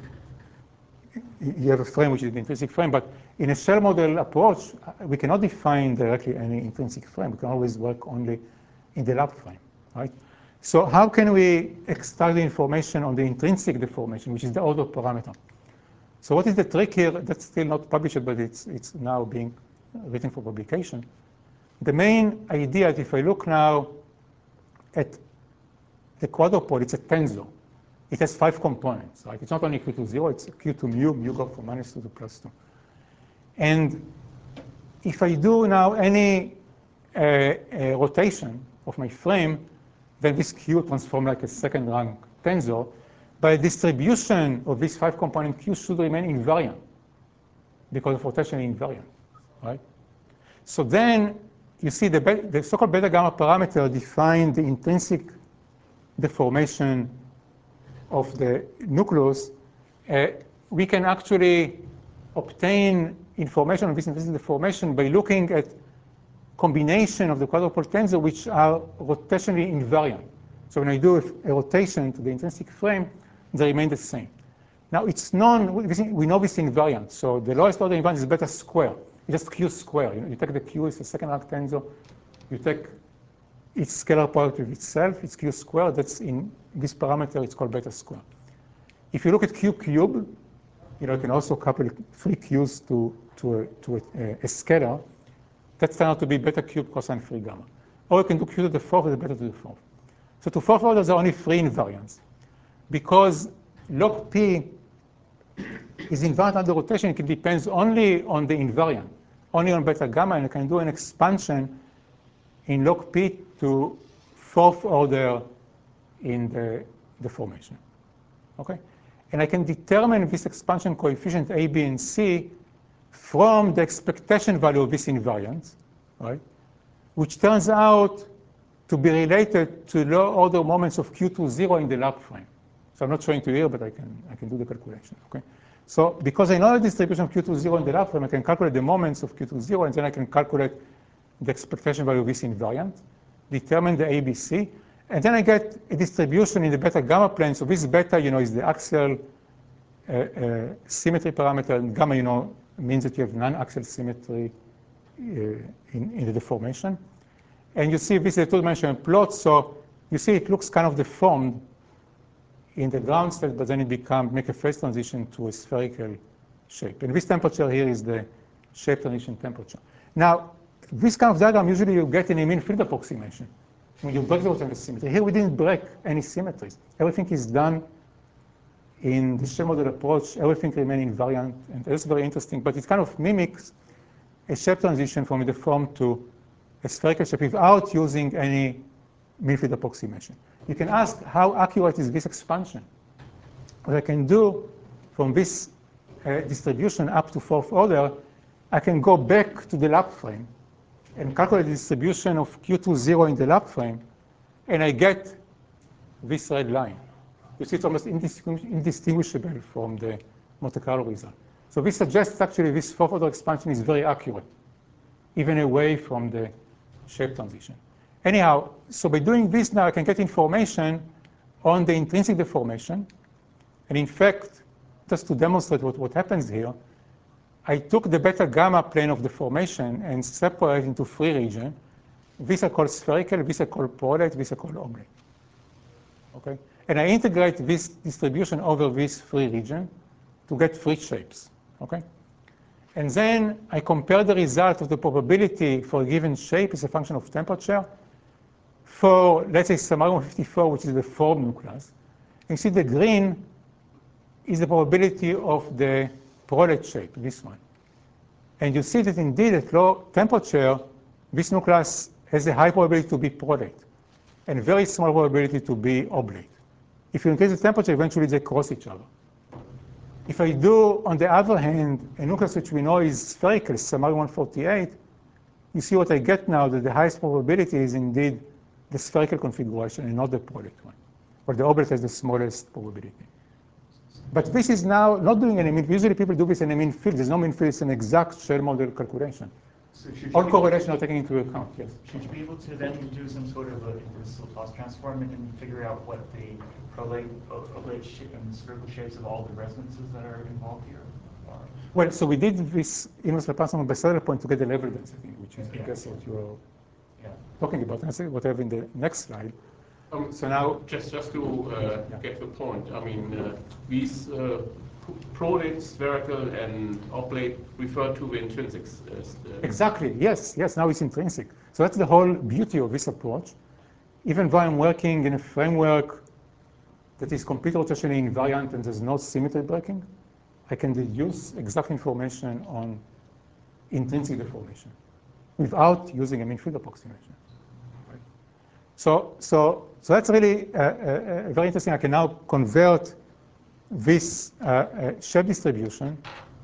you have a frame which is the intrinsic frame, but in a shell model approach, we cannot define directly any intrinsic frame. We can always work only in the lab frame. Right? So how can we extract the information on the intrinsic deformation, which is the other parameter? So what is the trick here? That's still not published, but it's, it's now being written for publication. The main idea is if I look now at the quadrupole, it's a tensor. It has five components. Right? It's not only Q to zero, it's Q to mu, mu go from minus two to plus two. And if I do now any uh, uh, rotation of my frame, then this Q transforms like a second rank tensor. But the distribution of these five component Q should remain invariant because of rotational invariant, right? So then you see the, the so-called beta gamma parameter define the intrinsic deformation of the nucleus. Uh, we can actually obtain information on this intrinsic deformation by looking at combination of the quadrupole tensor which are rotationally invariant. So when I do a rotation to the intrinsic frame, they remain the same. Now it's known, we know this invariant. So the lowest order invariant is beta square. It's just Q square. You, know, you take the Q, it's a second rank tensor. You take its scalar product with itself, it's Q square. That's in this parameter, it's called beta square. If you look at Q cube, you know, you can also couple three Qs to, to, a, to a, a scalar. That turns out to be beta cube cosine three gamma. Or you can do Q to the fourth with beta to the fourth. So to fourth order, there are only three invariants. Because log P is invariant under rotation, it depends only on the invariant, only on beta gamma, and you can do an expansion in log P to fourth order in the, the formation. Okay? And I can determine this expansion coefficient A, B, and C from the expectation value of this invariant, right? Which turns out to be related to low order moments of Q two zero in the lab frame. So I'm not showing to you here, but I can, I can do the calculation. Okay? So because I know the distribution of Q two zero in the lab frame, I can calculate the moments of Q two zero, and then I can calculate the expectation value of this invariant, determine the A B C, and then I get a distribution in the beta gamma plane. So this beta, you know, is the axial uh, uh, symmetry parameter, and gamma, you know, means that you have non-axial symmetry uh, in, in the deformation. And you see this is a two-dimensional plot, so you see it looks kind of deformed in the ground state, but then it becomes, make a phase transition to a spherical shape. And this temperature here is the shape transition temperature. Now, this kind of diagram, usually you get in a mean field approximation. When you break the rotational symmetry. Here we didn't break any symmetries. Everything is done in the shell model approach. Everything remains invariant, and that's very interesting, but it kind of mimics a shape transition from a deformed to a spherical shape without using any mean field approximation. You can ask, how accurate is this expansion? What I can do from this uh, distribution up to fourth order, I can go back to the lab frame and calculate the distribution of Q two zero in the lab frame, and I get this red line. You see it's almost indistinguishable from the Monte Carlo result. So this suggests actually this fourth order expansion is very accurate, even away from the shape transition. Anyhow, so by doing this now, I can get information on the intrinsic deformation. And in fact, just to demonstrate what, what happens here, I took the beta gamma plane of deformation and separated into three regions. These are called spherical, these are called prolate, these are called oblate. Okay? And I integrate this distribution over these three regions to get three shapes. Okay? And then I compare the result of the probability for a given shape as a function of temperature for, let's say, samarium one fifty-four, which is the formed nucleus. You see the green is the probability of the prolate shape, this one. And you see that indeed at low temperature, this nucleus has a high probability to be prolate and very small probability to be oblate. If you increase the temperature, eventually they cross each other. If I do, on the other hand, a nucleus which we know is spherical, samarium one forty-eight, you see what I get now, that the highest probability is indeed the spherical configuration and not the prolate one, or the oblate has the smallest probability. But this is now not doing any mean. Usually people do this in a mean field. There's no mean field. It's an exact shell model calculation. So should All you be- correlation are taken into account, yes. Should you be able to then do some sort of a inverse Laplace transform and figure out what the prolate, oblate shape and spherical shapes of all the resonances that are involved here are? Well, so we did this inverse Laplace transform by cellular point to get the level density, which is, Yeah. I guess, what you're Yeah. talking about. And I say what I have in the next slide. Um, So now, Just, just to uh, Yeah. get the point, I mean, uh, these uh, prolate, spherical, and oblate refer to the intrinsics. As the exactly, yes, yes, now it's intrinsic. So that's the whole beauty of this approach. Even though I'm working in a framework that is completely rotationally invariant and there's no symmetry breaking, I can deduce exact information on intrinsic deformation without using a mean field approximation. Right? So, so, so that's really uh, uh, very interesting. I can now convert this uh, uh, shape distribution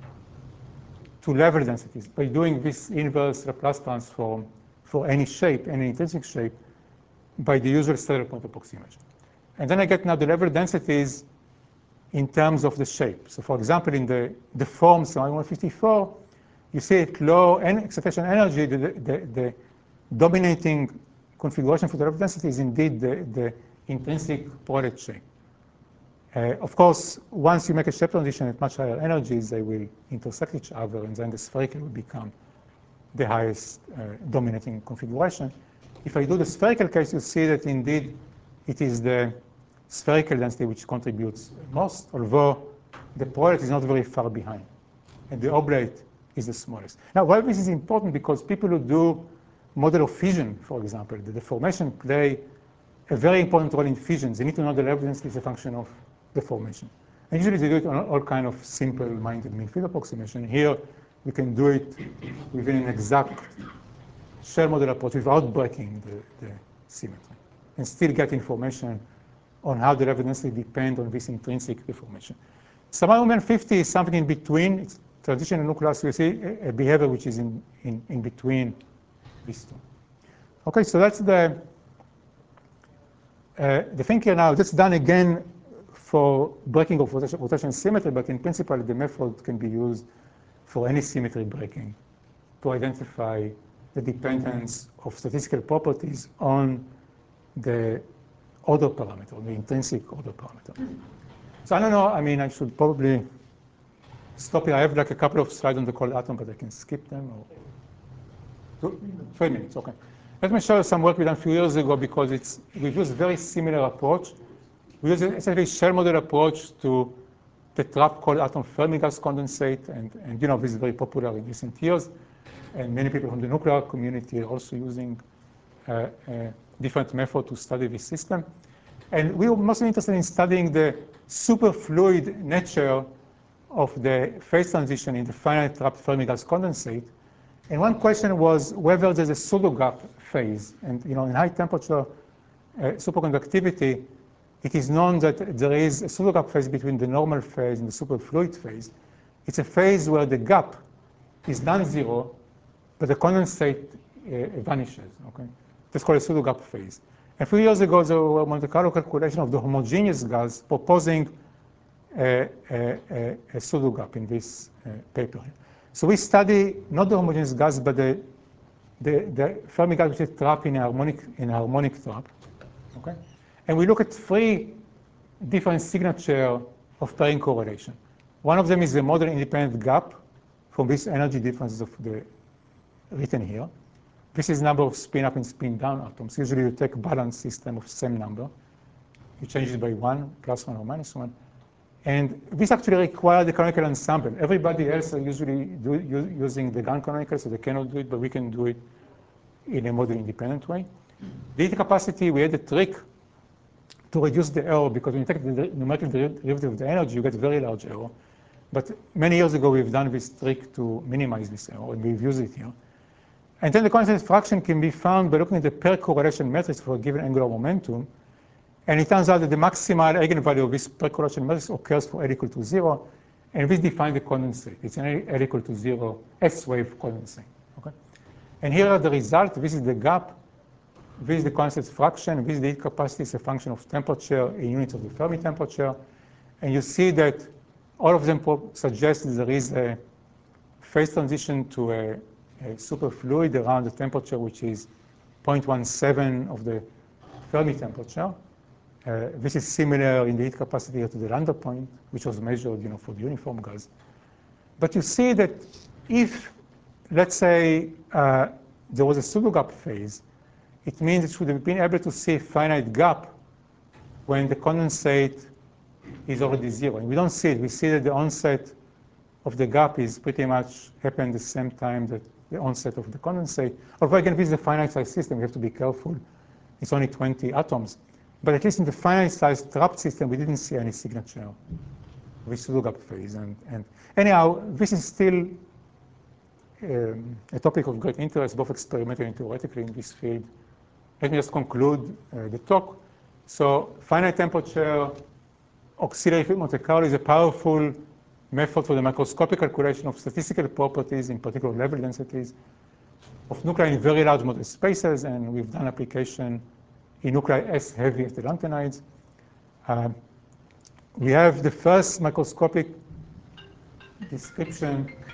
to level densities by doing this inverse Laplace transform for any shape, any intrinsic shape, by the usual cellular point approximation. And then I get now the level densities in terms of the shape. So for example, in the, the form samarium one fifty-four, you see at low excitation energy, the, the, the dominating configuration for the level density is indeed the, the intrinsic product chain. Uh, of course, once you make a shape transition at much higher energies, they will intersect each other, and then the spherical will become the highest uh, dominating configuration. If I do the spherical case, you see that indeed it is the spherical density which contributes most, although the product is not very far behind, and the oblate is the smallest. Now, why this is important? Because people who do model of fission, for example, the deformation play a very important role in fissions. They need to know the level density is a function of deformation. And usually they do it on all kind of simple-minded mean field approximation. Here, we can do it within an exact shell model approach without breaking the, the symmetry, and still get information on how the level density depend on this intrinsic deformation. Samarium fifty is something in between. It's transition nucleus. You see a, a behavior which is in, in, in between these two. Okay, so that's the uh, the thing here now. That's done again for breaking of rotation, rotation symmetry, but in principle, the method can be used for any symmetry breaking to identify the dependence of statistical properties on the order parameter, the intrinsic order parameter. So I don't know, I mean, I should probably stop here. I have like a couple of slides on the cold atom, but I can skip them. Or two, three minutes, okay. Let me show you some work we done a few years ago, because it's, we've used a very similar approach. We use essentially a shell model approach to the trap cold atom Fermi gas condensate, and, and you know, this is very popular in recent years. And many people from the nuclear community are also using uh, a different method to study this system. And we were mostly interested in studying the superfluid nature of the phase transition in the finite trapped Fermi gas condensate. And one question was whether there's a pseudogap phase. And you know, in high temperature uh, superconductivity, it is known that there is a pseudogap phase between the normal phase and the superfluid phase. It's a phase where the gap is non-zero, but the condensate uh, vanishes. Okay, that's called a pseudogap phase. A few years ago, there were Monte Carlo calculation of the homogeneous gas proposing a, a, a, a pseudogap in this uh, paper. So we study not the homogeneous gas, but the the, the Fermi gas which is trapped in a harmonic in a harmonic trap. Okay. And we look at three different signatures of pairing correlation. One of them is the model-independent gap from these energy differences of the written here. This is number of spin-up and spin-down atoms. Usually you take a balanced system of same number. You change it by one, plus one or minus one. And this actually requires the canonical ensemble. Everybody else are usually do, using the GAN canonical, so they cannot do it, but we can do it in a model-independent way. The heat capacity, we had a trick to reduce the error, because when you take the numerical derivative of the energy, you get a very large error. But many years ago, we've done this trick to minimize this error, and we've used it here. And then the constant fraction can be found by looking at the pair correlation matrix for a given angular momentum. And it turns out that the maximal eigenvalue of this pair correlation matrix occurs for L equal to zero, and this defines the condensate. It's an L equal to zero S-wave condensate. Okay? And here are the results. This is the gap. This is the constant fraction. This is the heat capacity. It's a function of temperature in units of the Fermi temperature. And you see that all of them suggest that there is a phase transition to a, a superfluid around the temperature, which is zero point one seven of the Fermi temperature. Uh, this is similar in the heat capacity to the Landau point, which was measured, you know, for the uniform gas. But you see that if, let's say, uh, there was a pseudogap phase, it means it should have been able to see a finite gap when the condensate is already zero. And we don't see it. We see that the onset of the gap is pretty much happened at the same time that the onset of the condensate. Although again, this is a finite size system, we have to be careful. It's only twenty atoms. But at least in the finite size trapped system, we didn't see any signature with pseudogap phase. And, and anyhow, this is still um, a topic of great interest, both experimentally and theoretically in this field. Let me just conclude uh, the talk. So finite temperature auxiliary field Monte Carlo is a powerful method for the microscopic calculation of statistical properties, in particular level densities, of nuclei in very large model spaces, and we've done application in nuclei as heavy as the lanthanides. Uh, we have the first microscopic description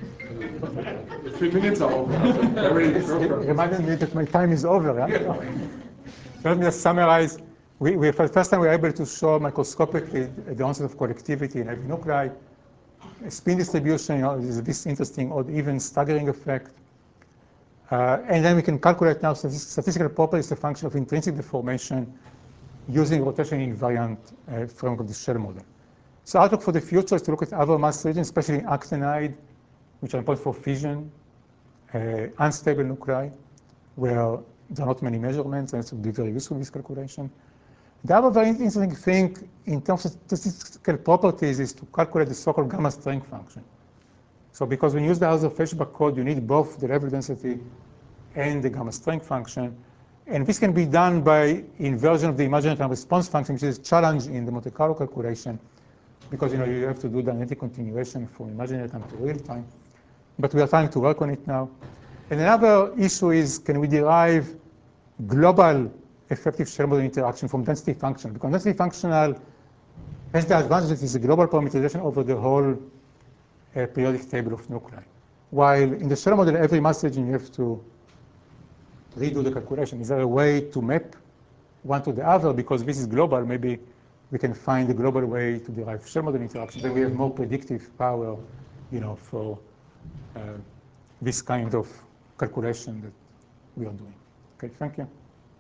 The three minutes are over. Already It reminded me that my time is over. Huh? Let me just summarize. We, we, for the first time, we were able to show microscopically the onset of collectivity in heavy nuclei. A spin distribution, you know, is this interesting odd even staggering effect. Uh, and then we can calculate now statistical properties as a function of intrinsic deformation using rotation invariant uh, framework of the shell model. So outlook for the future is to look at other mass regions, especially actinide, which are important for fission, uh, unstable nuclei, where there are not many measurements, and it would be very useful in this calculation. The other very interesting thing in terms of statistical properties is to calculate the so-called gamma strength function. So because when you use the Hauser-Feshbach code, you need both the level density and the gamma strength function. And this can be done by inversion of the imaginary time response function, which is a challenge in the Monte Carlo calculation, because you know you have to do dynamic continuation from imaginary time to real time. But we are trying to work on it now. And another issue is, can we derive global effective shell model interaction from density function? Because density functional has the advantage that it's a global parameterization over the whole uh, periodic table of nuclei. While in the shell model, every mass region you have to redo the calculation. Is there a way to map one to the other? Because this is global, maybe we can find a global way to derive shell model interaction. Then we have more predictive power, you know, for uh, this kind of calculation that we are doing. Okay, thank you.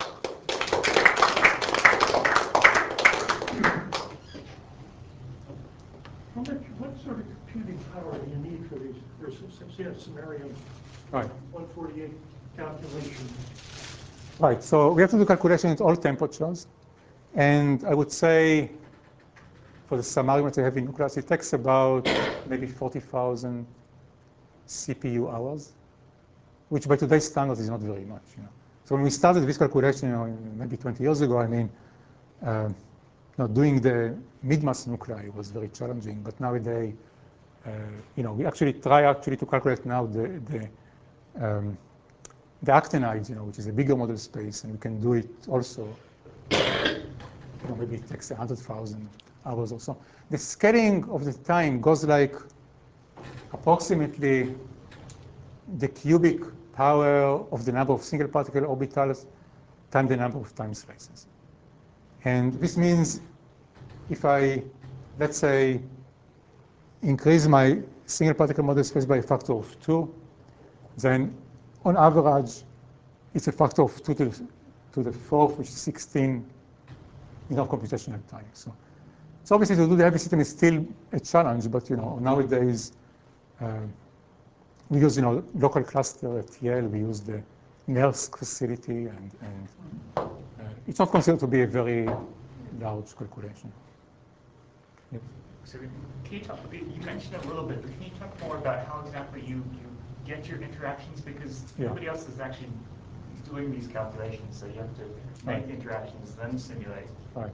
How much, what sort of computing power do you need for these, for some scenario Right. one forty-eight calculation? Right, so we have to do calculation at all temperatures. And I would say for the samarium that we have in nucleus, it takes about maybe forty thousand C P U hours, which by today's standards is not very much. You know. So when we started this calculation, you know, maybe twenty years ago, I mean, uh, you know, doing the mid-mass nuclei was very challenging. But nowadays, uh, you know, we actually try actually to calculate now the the, um, the actinides, you know, which is a bigger model space, and we can do it also. You know, maybe it takes one hundred thousand hours or so. The scaling of the time goes like approximately the cubic power of the number of single particle orbitals times the number of time slices. And this means if I, let's say, increase my single particle model space by a factor of two, then on average, it's a factor of two to, to the fourth, which is sixteen in our computational time. So, so obviously to do the heavy system is still a challenge, but you know, nowadays uh, we use you know local cluster at Yale, we use the NERSC facility, and, and uh, it's not considered to be a very large calculation. Yep. So can you talk, you mentioned it a little bit, but can you talk more about how exactly you, you get your interactions? Because yeah. nobody else is actually doing these calculations, so you have to make right. the interactions, then simulate. Right.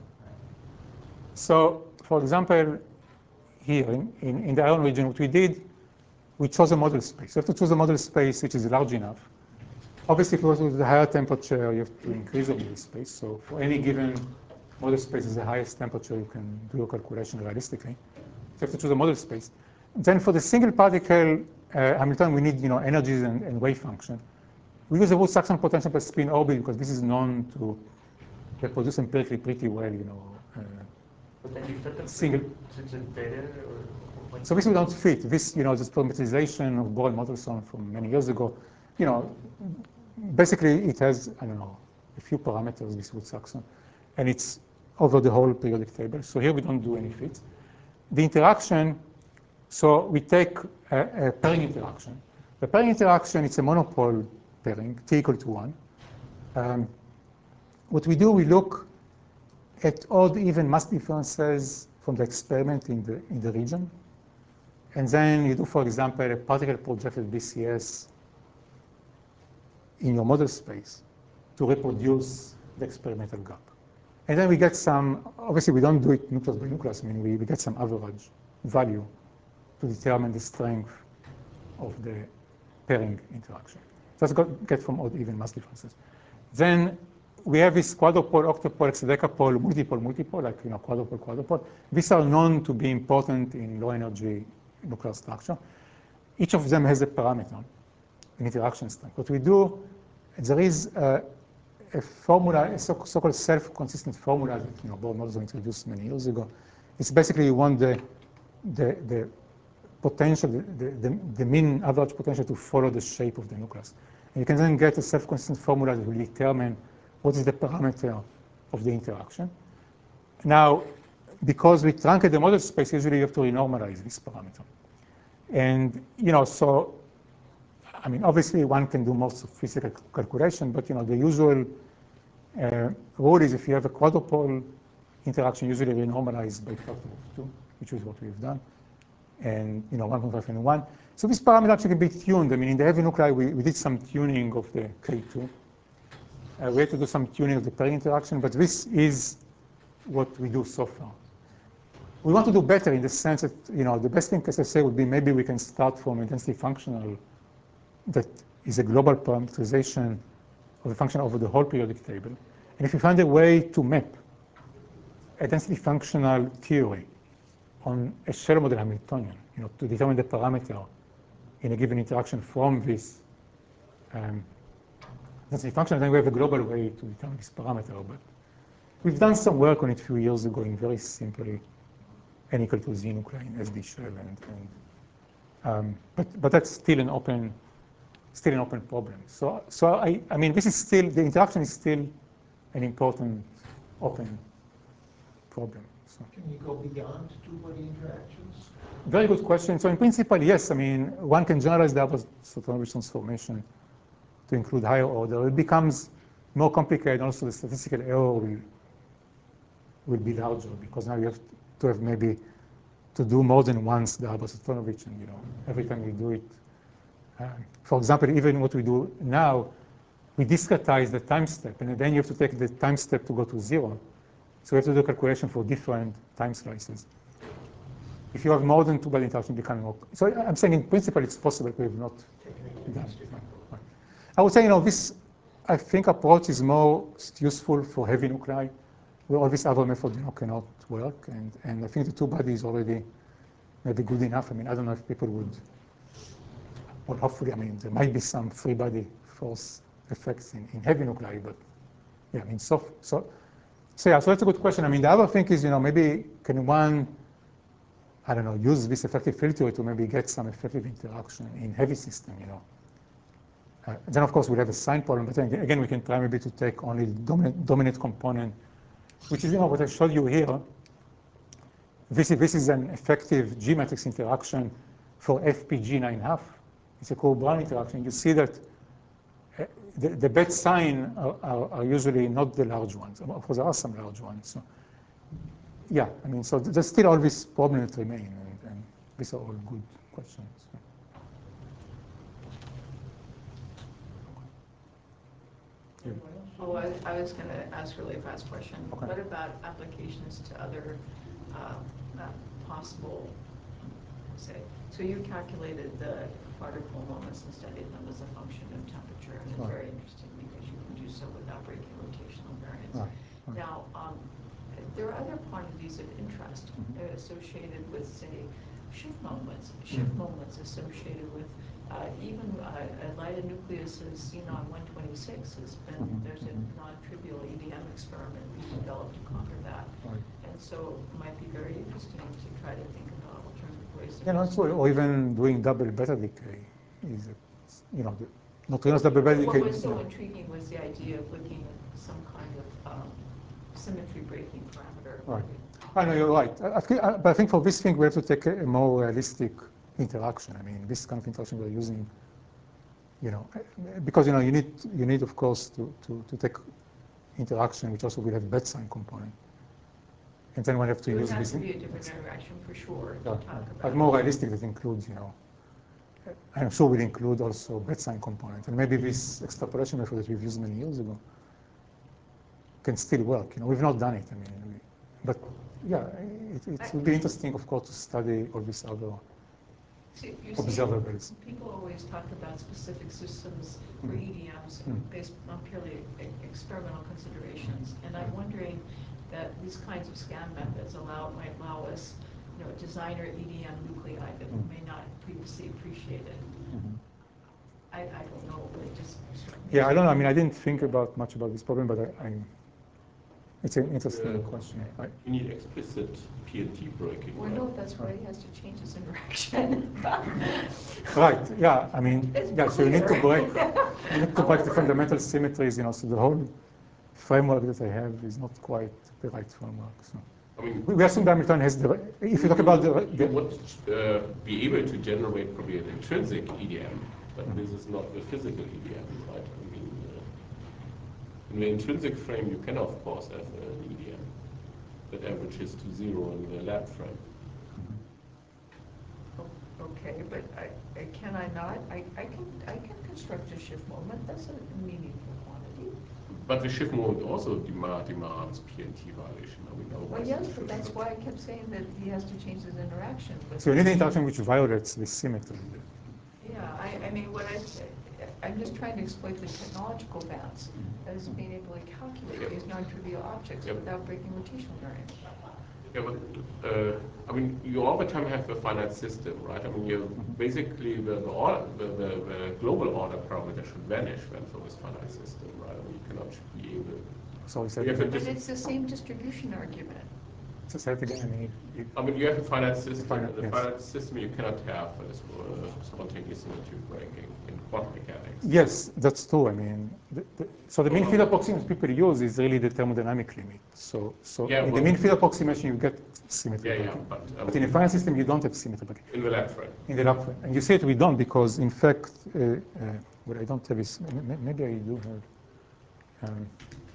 So, for example, here in, in, in the iron region, what we did, we chose a model space. You have to choose a model space which is large enough. Obviously, if you go to the higher temperature, you have to increase the model space. So for any given model space is the highest temperature, you can do your calculation realistically. So you have to choose a model space. Then for the single particle uh, Hamiltonian, we need you know energies and, and wave function. We use the Woods-Saxon potential per spin orbit because this is known to reproduce empirically pretty well, you know. Uh, But then you fit them single. to, to theta, or when So this we don't fit. This, you know, this parameterization of Bohr and Mendelssohn from many years ago, you know, basically it has, I don't know, a few parameters, this Woods-Saxon, and it's over the whole periodic table. So here we don't do any fits. The interaction, so we take a, a pairing interaction. The pairing interaction, it's a monopole pairing, t equal to one. Um, what we do, we look at odd even mass differences from the experiment in the, in the region. And then you do, for example, a particle projected B C S in your model space to reproduce the experimental gap. And then we get some, obviously we don't do it nucleus by nucleus, I mean, we, we get some average value to determine the strength of the pairing interaction. That's got, get from odd even mass differences. Then we have this quadrupole, octopole, hexadecapole, multipole, multipole, like you know, quadrupole, quadrupole. These are known to be important in low energy nuclear structure. each of them has a parameter, an interaction strength. What we do, there is a, a formula, a so, so-called self-consistent formula that, you know, Bohr models introduced many years ago. It's basically you want the, the, the potential, the, the, the mean average potential to follow the shape of the nucleus. And you can then get a self-consistent formula that will determine what is the parameter of the interaction. Now, because we truncate the model space, usually you have to renormalize this parameter. And, you know, so, I mean, obviously one can do most of physical calculation, but, you know, the usual uh, rule is if you have a quadrupole interaction, usually renormalize by factor of two, which is what we've done. And, you know, one point five and one. So this parameter actually can be tuned. I mean, in the heavy nuclei, we, we did some tuning of the K two. Uh, we had to do some tuning of the pair interaction, but this is what we do so far. We want to do better in the sense that, you know, the best thing, as I say, would be maybe we can start from a density functional that is a global parameterization of the function over the whole periodic table. And if you find a way to map a density functional theory on a shell model Hamiltonian, you know, to determine the parameter in a given interaction from this um, density function, then we have a global way to determine this parameter. But we've done some work on it a few years ago in very simple n equal to z nuclei in S D shell, and, and um, but but that's still an open, still an open problem. So so I I mean this is still, the interaction is still an important open problem. So. Can you go beyond two-body interactions? Very good question. So in principle, yes. I mean, one can generalize the Abbas-Safanovich transformation to include higher order. It becomes more complicated. Also, the statistical error will will be larger because now you have to have maybe to do more than once the Abbas-Safanovich, and you know, every time you do it. Uh, for example, even what we do now, we discretize the time step, and then you have to take the time step to go to zero. So we have to do a calculation for different time slices. If you have more than two body interaction, becoming more. So I'm saying in principle it's possible. We have not done it. Right. I would say, you know, this, I think, approach is more useful for heavy nuclei, where all these other methods, you know, cannot work. And, and I think the two body is already maybe good enough. I mean, I don't know if people would, well, hopefully, I mean, there might be some free body force effects in, in heavy nuclei, but yeah, I mean, so, so, so yeah, so that's a good question. I mean, the other thing is, you know, maybe can one, I don't know, use this effective field theory to maybe get some effective interaction in heavy system, you know. Uh, then, of course, we'll have a sign problem, but then again, we can try maybe to take only dominant, dominant component, which is, you know, what I showed you here. This is, this is an effective G matrix interaction for F P G nine half. It's a Coe-Brown interaction. You see that uh, the, the bad sign are, are, are usually not the large ones. Of course, there are some large ones. So, yeah, I mean, so there's still all these problems that remain, and, and these are all good questions. Yeah. Oh, I, I was going to ask really a fast question. Okay. What about applications to other uh, uh, possible, say, so you calculated the particle moments and studied them as a function of temperature, and it's Right. very interesting because you can do so without breaking rotational variance. Right. Right. Now, um, there are other quantities of interest Mhm. uh, associated with, say, shift moments, shift Mhm. moments associated with uh, even uh, a Lida nucleus as seen on one twenty-six has been, Mhm. there's a Mhm. non-trivial E D M experiment being developed to conquer that. Right. And so it might be very interesting to try to think about alternative ways of Yeah, no, using or, or even doing double beta decay is, a, you know, the neutrinos double beta What decay. was so Yeah. intriguing was the idea of looking at some kind of um, symmetry breaking parameter. Right. I know you're right. I, I think, I, but I think for this thing we have to take a, a more realistic interaction. I mean, this kind of interaction we're using, you know, because you know you need you need of course to to, to take interaction which also will have bad sign component, and then we have to It would use have this. to be a different interaction for sure to Yeah, talk yeah. about. But more realistic that includes, you know, I'm sure will include also bad sign component, and maybe this extrapolation method that we've used many years ago can still work. You know, we've not done it. I mean, we, but yeah, it, it will be interesting, of course, to study all these other See, you see, observables. people always talk about specific systems for Mm. E D Ms Mm. based on purely e- experimental considerations. And I'm wondering that these kinds of scan methods allow, might allow us you know, designer E D M nuclei that we may not previously appreciated. Mhm. I, I don't know, but it just. struck me Yeah, as- I don't know. I mean, I didn't think about much about this problem, but I, I it's an interesting Yeah. question. Right? You need explicit P and T breaking, Well, right? no, that's why he has to change his interaction. Right. Yeah. I mean, It's yeah. So you need to clear. break. You need to break the fundamental symmetries. You know, so the whole framework that I have is not quite the right framework. So I mean, we we assume Hamilton has the. If you talk about the, you the would uh, be able to generate probably an intrinsic E D M, but Mhm. this is not the physical E D M, right? I mean, uh, in the intrinsic frame, you can of course have an E D M that averages to zero in the lab frame. Okay, but I, I, can I not? I, I can, I can construct a shift moment, that's a meaningful quantity. But the shift moment also demand, demands P and T violation. I mean, Well, otherwise yes, the but shift that's should- why I kept saying that he has to change his interaction with. so you need an interaction which violates the symmetry. Yeah, I, I mean, what I, I'm just trying to exploit the technological bounds, as being able to calculate these non-trivial objects Yep. without breaking rotational variance. Yeah, but uh, I mean, you all the time have a finite system, right? I mean, you basically the the, order, the the the global order parameter should vanish then for this finite system, right? I mean, you cannot be able. So we said You have a again, But it's the same distribution argument. so say it again. I mean, you, I mean, you have a finite system. Finite, the yes. finite system you cannot have uh, spontaneous symmetry breaking in quantum mechanics. yes, that's true. I mean, the, the, so the mean field approximation people use is really the thermodynamic limit. So, so Yeah, in the well- mean field approximation, you get symmetry Yeah, yeah, breaking. but, um, But in a finite system, you don't have symmetry breaking. in the lab frame. In the lab frame. And you say it we don't because, in fact, uh, uh, what I don't have is, m- m- maybe I do have. Um,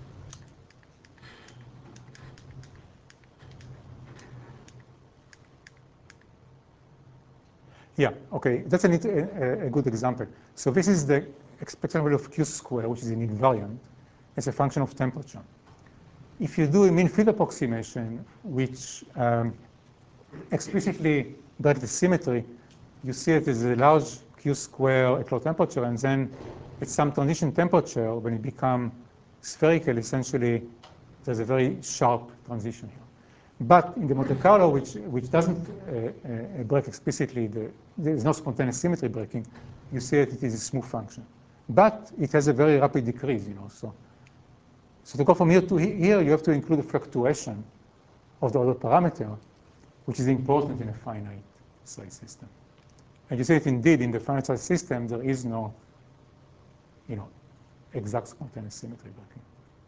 yeah, okay, that's a, neat- a, a good example. So this is the expected value of Q square, which is an invariant, as a function of temperature. If you do a mean field approximation, which um, explicitly break the symmetry, you see it as a large Q square at low temperature, and then at some transition temperature, when it becomes spherical, essentially, there's a very sharp transition here. But in the Monte Carlo, which, which doesn't uh, uh, break explicitly, the, there's no spontaneous symmetry breaking, you see that it is a smooth function. But it has a very rapid decrease, you know. So, so to go from here to here, you have to include a fluctuation of the order parameter, which is important in a finite size system. And you see that indeed in the finite size system, there is no, you know, exact spontaneous symmetry breaking.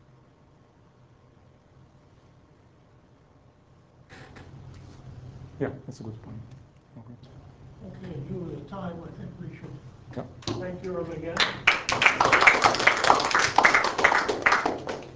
Yeah, that's a good point. Okay. Okay, due to the time, I think we should Yeah. thank you again.